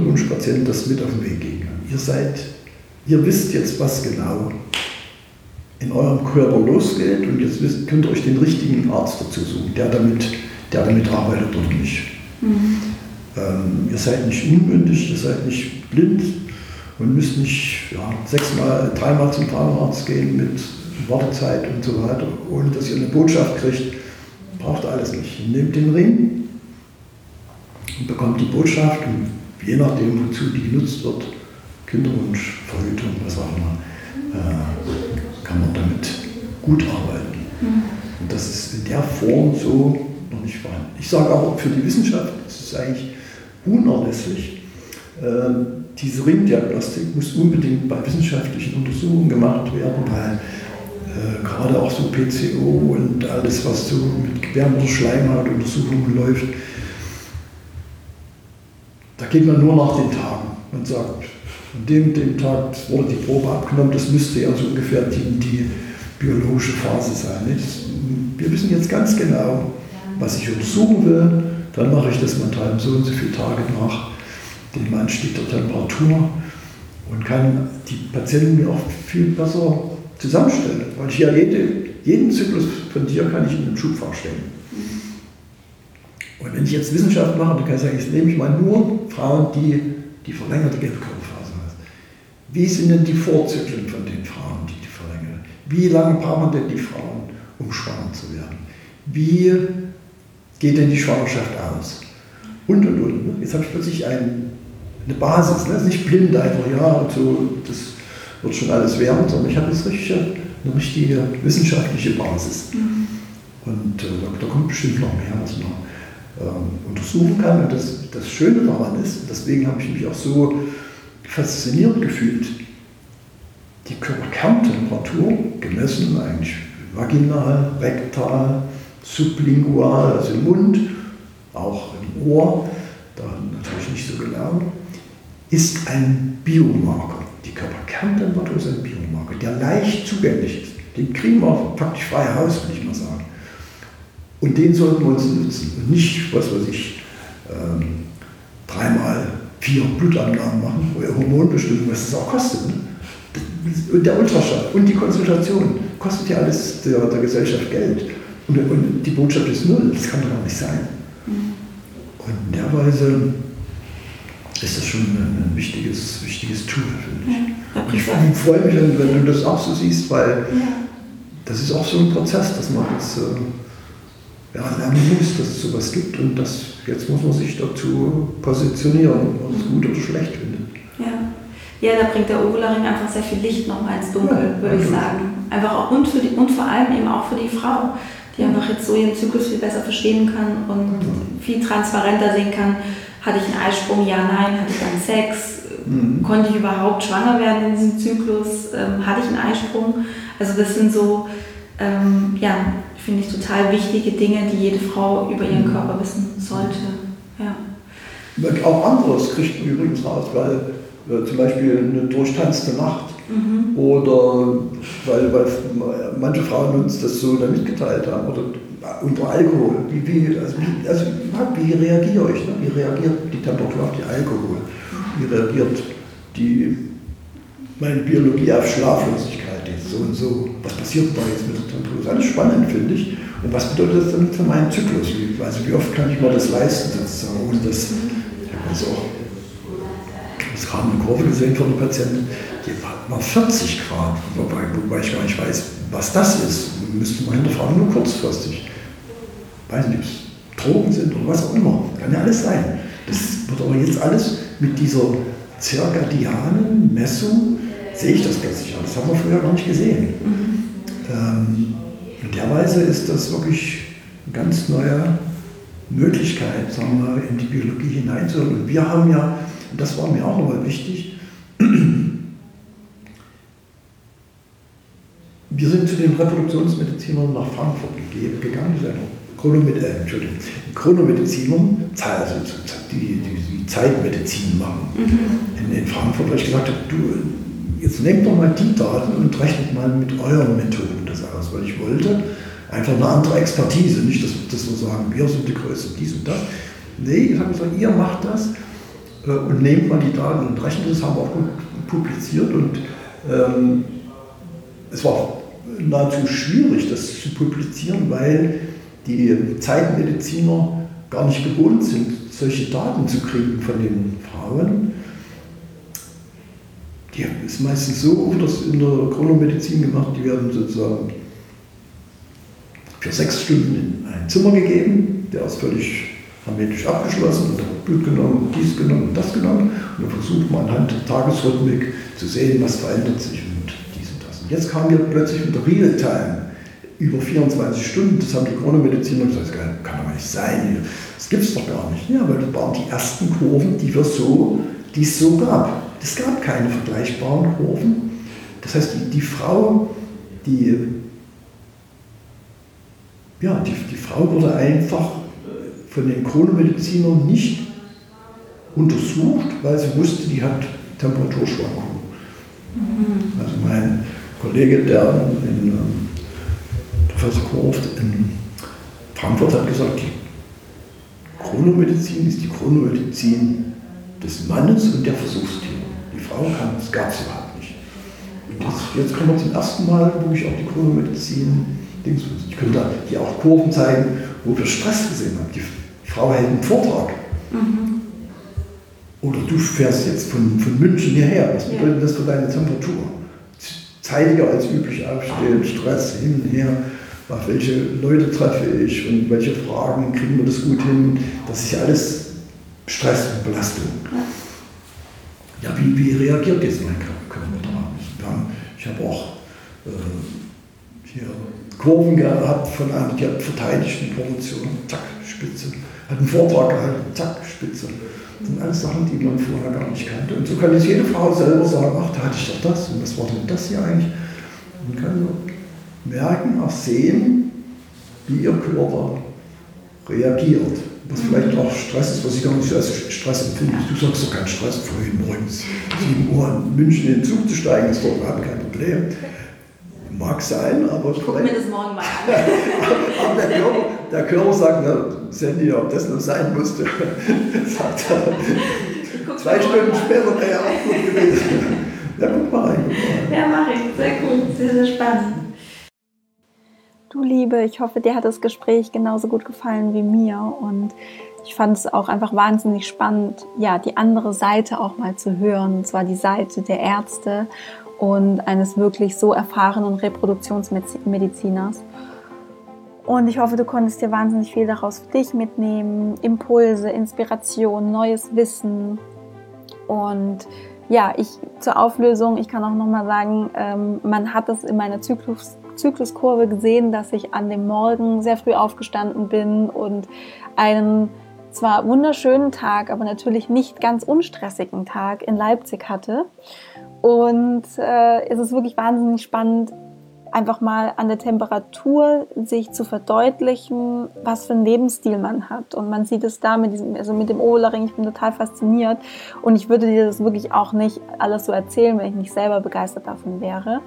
Kinderwunschpatient das mit auf den Weg geben kann. Ihr seid, ihr wisst jetzt, was genau in eurem Körper losgeht und jetzt wisst, könnt ihr euch den richtigen Arzt dazu suchen, der damit, der damit arbeitet oder nicht. Mhm. Ähm, ihr seid nicht unmündig, ihr seid nicht blind und müsst nicht ja, sechsmal, dreimal zum Frauenarzt gehen mit Wartezeit und so weiter, ohne dass ihr eine Botschaft kriegt. Braucht ihr alles nicht. Ihr nehmt den Ring und bekommt die Botschaft und je nachdem, wozu die genutzt wird, Kinderwunsch, Verhütung, was auch immer, äh, kann man damit gut arbeiten. Mhm. Und das ist in der Form so noch nicht vorhanden. Ich sage aber, für die Wissenschaft ist es eigentlich unerlässlich. Äh, diese Ringdiagnostik muss unbedingt bei wissenschaftlichen Untersuchungen gemacht werden, weil äh, gerade auch so P C O und alles, was so mit Gebärmutterschleimhautuntersuchungen läuft, da geht man nur nach den Tagen und sagt, an dem, dem Tag wurde die Probe abgenommen, das müsste ja so ungefähr die, die biologische Phase sein. Das, wir wissen jetzt ganz genau, was ich untersuchen will, dann mache ich das mental so und so viele Tage nach dem Anstieg der Temperatur und kann die Patienten mir auch viel besser zusammenstellen, weil ich ja jede, jeden Zyklus von dir kann ich in den Schubfach stellen. Und wenn ich jetzt Wissenschaft mache, dann kann ich sagen, jetzt nehme ich mal nur Frauen, die die verlängerte Gelbkörperphase haben. Wie sind denn die Vorzyklen von den Frauen, die die verlängern? Wie lange brauchen denn die Frauen, um schwanger zu werden? Wie geht denn die Schwangerschaft aus? Und, und, und. Jetzt habe ich plötzlich ein, eine Basis, ne? Nicht blind einfach, ja, und so, das wird schon alles werden, sondern ich habe jetzt richtig, eine richtige wissenschaftliche Basis. Mhm. Und äh, da, da kommt bestimmt noch mehr, was man ähm, untersuchen kann. Und das, das Schöne daran ist, deswegen habe ich mich auch so fasziniert gefühlt, die Körperkerntemperatur gemessen, eigentlich vaginal, rektal, sublingual, also im Mund, auch im Ohr, da natürlich nicht so gelernt, ist ein Biomarker. Die Körperkerntemperatur ist ein Biomarker, der leicht zugänglich ist. Den kriegen wir praktisch frei Haus, würde ich mal sagen. Und den sollten wir uns nutzen. Und nicht, was weiß ich, ähm, dreimal vier Blutabnahmen machen, wo ihr Hormonbestimmung, was das auch kostet. Ne? Und der Ultraschall und die Konsultation kostet ja alles der, der Gesellschaft Geld. Und, und die Botschaft ist null, das kann doch gar nicht sein. Und in der Weise ist das schon ein, ein wichtiges, wichtiges Tool, finde ich. Ja, und ich freue mich, wenn, wenn du das auch so siehst, weil ja. Das ist auch so ein Prozess, dass man das äh, ja, lernen muss, dass es sowas gibt und das, jetzt muss man sich dazu positionieren, ob man es gut oder schlecht findet. Ja. Ja, da bringt der Ovularing einfach sehr viel Licht nochmal ins Dunkel, ja, würde ich sagen. Einfach auch und, für die, und vor allem eben auch für die Frau, die einfach jetzt so ihren Zyklus viel besser verstehen kann und mhm. viel transparenter sehen kann. Hatte ich einen Eisprung? Ja, nein. Hatte ich dann Sex? Mhm. Konnte ich überhaupt schwanger werden in diesem Zyklus? Ähm, hatte ich einen Eisprung? Also das sind so, ähm, ja, finde ich total wichtige Dinge, die jede Frau über ihren Körper wissen sollte. Ja. Auch anderes kriegt man übrigens raus, weil äh, zum Beispiel eine durchtanzte Nacht mhm. oder weil, weil manche Frauen uns das so dann mitgeteilt haben oder unter Alkohol. Wie, wie, also, wie, also, wie reagiere ich? Ne? Wie reagiert die Temperatur auf die Alkohol? Wie reagiert die, meine Biologie auf Schlaflosigkeit? Jetzt so und so. Was passiert da jetzt mit der Temperatur? Das ist alles spannend, finde ich. Und was bedeutet das dann für meinen Zyklus? Wie, also wie oft kann ich mir das leisten? Sozusagen? Und das, ich habe jetzt auch das gerade eine Kurve gesehen von einer Patientin, die war vierzig Grad, wobei, wobei ich gar nicht weiß, was das ist. Müsste man hinterfragen, nur kurzfristig. Ich weiß nicht, ob es Drogen sind oder was auch immer. Kann ja alles sein. Das wird aber jetzt alles mit dieser zirkadianen Messung, sehe ich das plötzlich an. Das haben wir früher gar nicht gesehen. Mhm. Ähm, in der Weise ist das wirklich eine ganz neue Möglichkeit, sagen wir, in die Biologie hineinzuhören. Und wir haben ja, und das war mir auch nochmal wichtig, wir sind zu den Reproduktionsmedizinern nach Frankfurt gegangen, das ist eine Chronomed äh, Entschuldigung, Chronomedizinern, also die, die, die Zeitmedizin machen mhm. in, in Frankfurt, weil ich gesagt habe, du, jetzt nehmt doch mal die Daten und rechnet mal mit euren Methoden das aus, weil ich wollte einfach eine andere Expertise, nicht, dass, dass wir sagen, wir sind die Größte, dies und das. Nee, ich habe gesagt, ihr macht das äh, und nehmt mal die Daten und rechnet das, haben wir auch gut publiziert und ähm, es war nahezu schwierig, das zu publizieren, weil die Zeitmediziner gar nicht gewohnt sind, solche Daten zu kriegen von den Frauen. Die ist meistens so, wird das in der Chronomedizin gemacht, die werden sozusagen für sechs Stunden in ein Zimmer gegeben, der ist völlig hermetisch abgeschlossen, und da wird Blut genommen, dies genommen und das genommen, und dann versucht man anhand der Tagesrhythmik zu sehen, was verändert sich und dies und das. Und jetzt kam wir plötzlich mit der Realtime über vierundzwanzig Stunden, das haben die Chronomediziner gesagt, das kann doch nicht sein, das gibt es doch gar nicht. Ja, weil das waren die ersten Kurven, die, wir so, die es so gab. Es gab keine vergleichbaren Kurven. Das heißt, die, die Frau, die, ja, die, die Frau wurde einfach von den Chronomedizinern nicht untersucht, weil sie wusste, die hat Temperaturschwankungen. Mhm. Also mein Kollege, der in, in, Professor Korft in Frankfurt hat gesagt, die Chronomedizin ist die Chronomedizin des Mannes und der Versuchstiere. Die Frau kann, das gab es überhaupt nicht. Und jetzt, jetzt kommen wir zum ersten Mal, wo ich auch die Chronomedizin, ich könnte hier auch Kurven zeigen, wo wir Stress gesehen haben. Die Frau hält einen Vortrag. Mhm. Oder du fährst jetzt von, von München hierher. Was bedeutet das für deine Temperatur? Zeitiger als üblich aufstehen, Stress hin und her. Auf welche Leute treffe ich und welche Fragen, kriegen wir das gut hin? Das ist ja alles Stress und Belastung. Ja, wie, wie reagiert jetzt mein Körper darauf? Ich habe auch äh, hier Kurven gehabt von einer, die hat verteidigt eine Promotion, zack, Spitze. Hat einen Vortrag gehalten, zack, Spitze. Das sind alles Sachen, die man vorher gar nicht kannte. Und so kann jetzt jede Frau selber sagen, ach, da hatte ich doch das und was war denn das hier eigentlich? Man kann so merken, auch sehen, wie ihr Körper reagiert. Was vielleicht auch Stress ist, was ich gar nicht so als Stress empfinde. Du sagst doch keinen Stress, vorhin morgens sieben Uhr in München in den Zug zu steigen, ist doch überhaupt kein Problem. Mag sein, aber ich gucke mir das morgen mal an. Aber der Körper, der Körper sagt, na, Sandy, ob das noch sein musste, sagt er. Zwei Stunden später wäre er auch gut gewesen. Ja, guck mal rein. Guck mal. Ja, mache ich. Sehr gut, sehr, sehr spannend. Du Liebe, ich hoffe, dir hat das Gespräch genauso gut gefallen wie mir, und ich fand es auch einfach wahnsinnig spannend, ja, die andere Seite auch mal zu hören, und zwar die Seite der Ärzte und eines wirklich so erfahrenen Reproduktionsmediziners. Und ich hoffe, du konntest dir wahnsinnig viel daraus für dich mitnehmen, Impulse, Inspiration, neues Wissen. Und ja, ich zur Auflösung, ich kann auch nochmal sagen, ähm, man hat es in meiner Zyklus, Zykluskurve gesehen, dass ich an dem Morgen sehr früh aufgestanden bin und einen zwar wunderschönen Tag, aber natürlich nicht ganz unstressigen Tag in Leipzig hatte. Und äh, es ist wirklich wahnsinnig spannend, einfach mal an der Temperatur sich zu verdeutlichen, was für einen Lebensstil man hat. Und man sieht es da mit diesem, also mit dem Ovularring, ich bin total fasziniert. Und ich würde dir das wirklich auch nicht alles so erzählen, wenn ich nicht selber begeistert davon wäre.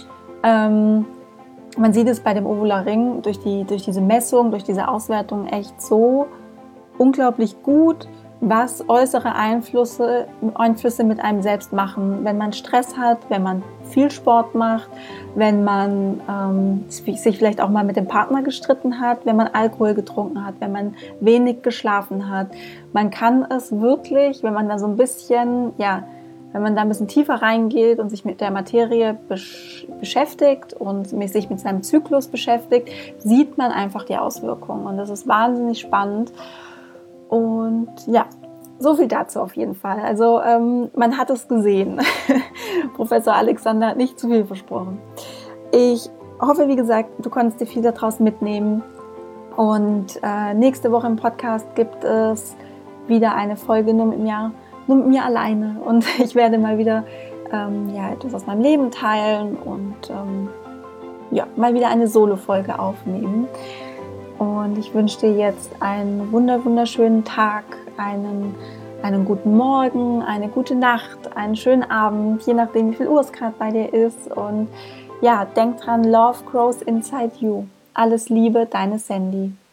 Ähm, man sieht es bei dem Ovularring durch, die, durch diese Messung, durch diese Auswertung echt so unglaublich gut, was äußere Einflüsse, Einflüsse mit einem selbst machen. Wenn man Stress hat, wenn man viel Sport macht, wenn man ähm, sich vielleicht auch mal mit dem Partner gestritten hat, wenn man Alkohol getrunken hat, wenn man wenig geschlafen hat. Man kann es wirklich, wenn man da so ein bisschen, ja, wenn man da ein bisschen tiefer reingeht und sich mit der Materie besch- beschäftigt und sich mit seinem Zyklus beschäftigt, sieht man einfach die Auswirkungen. Und das ist wahnsinnig spannend. Und ja, so viel dazu auf jeden Fall. Also ähm, man hat es gesehen. Professor Alexander hat nicht zu viel versprochen. Ich hoffe, wie gesagt, du konntest dir viel daraus mitnehmen. Und äh, nächste Woche im Podcast gibt es wieder eine Folge nur mit mir, nur mit mir alleine. Und ich werde mal wieder ähm, ja, etwas aus meinem Leben teilen und ähm, ja, mal wieder eine Solo-Folge aufnehmen. Und ich wünsche dir jetzt einen wunder, wunderschönen Tag, einen, einen guten Morgen, eine gute Nacht, einen schönen Abend, je nachdem, wie viel Uhr es gerade bei dir ist. Und ja, denk dran, Love grows inside you. Alles Liebe, deine Sandy.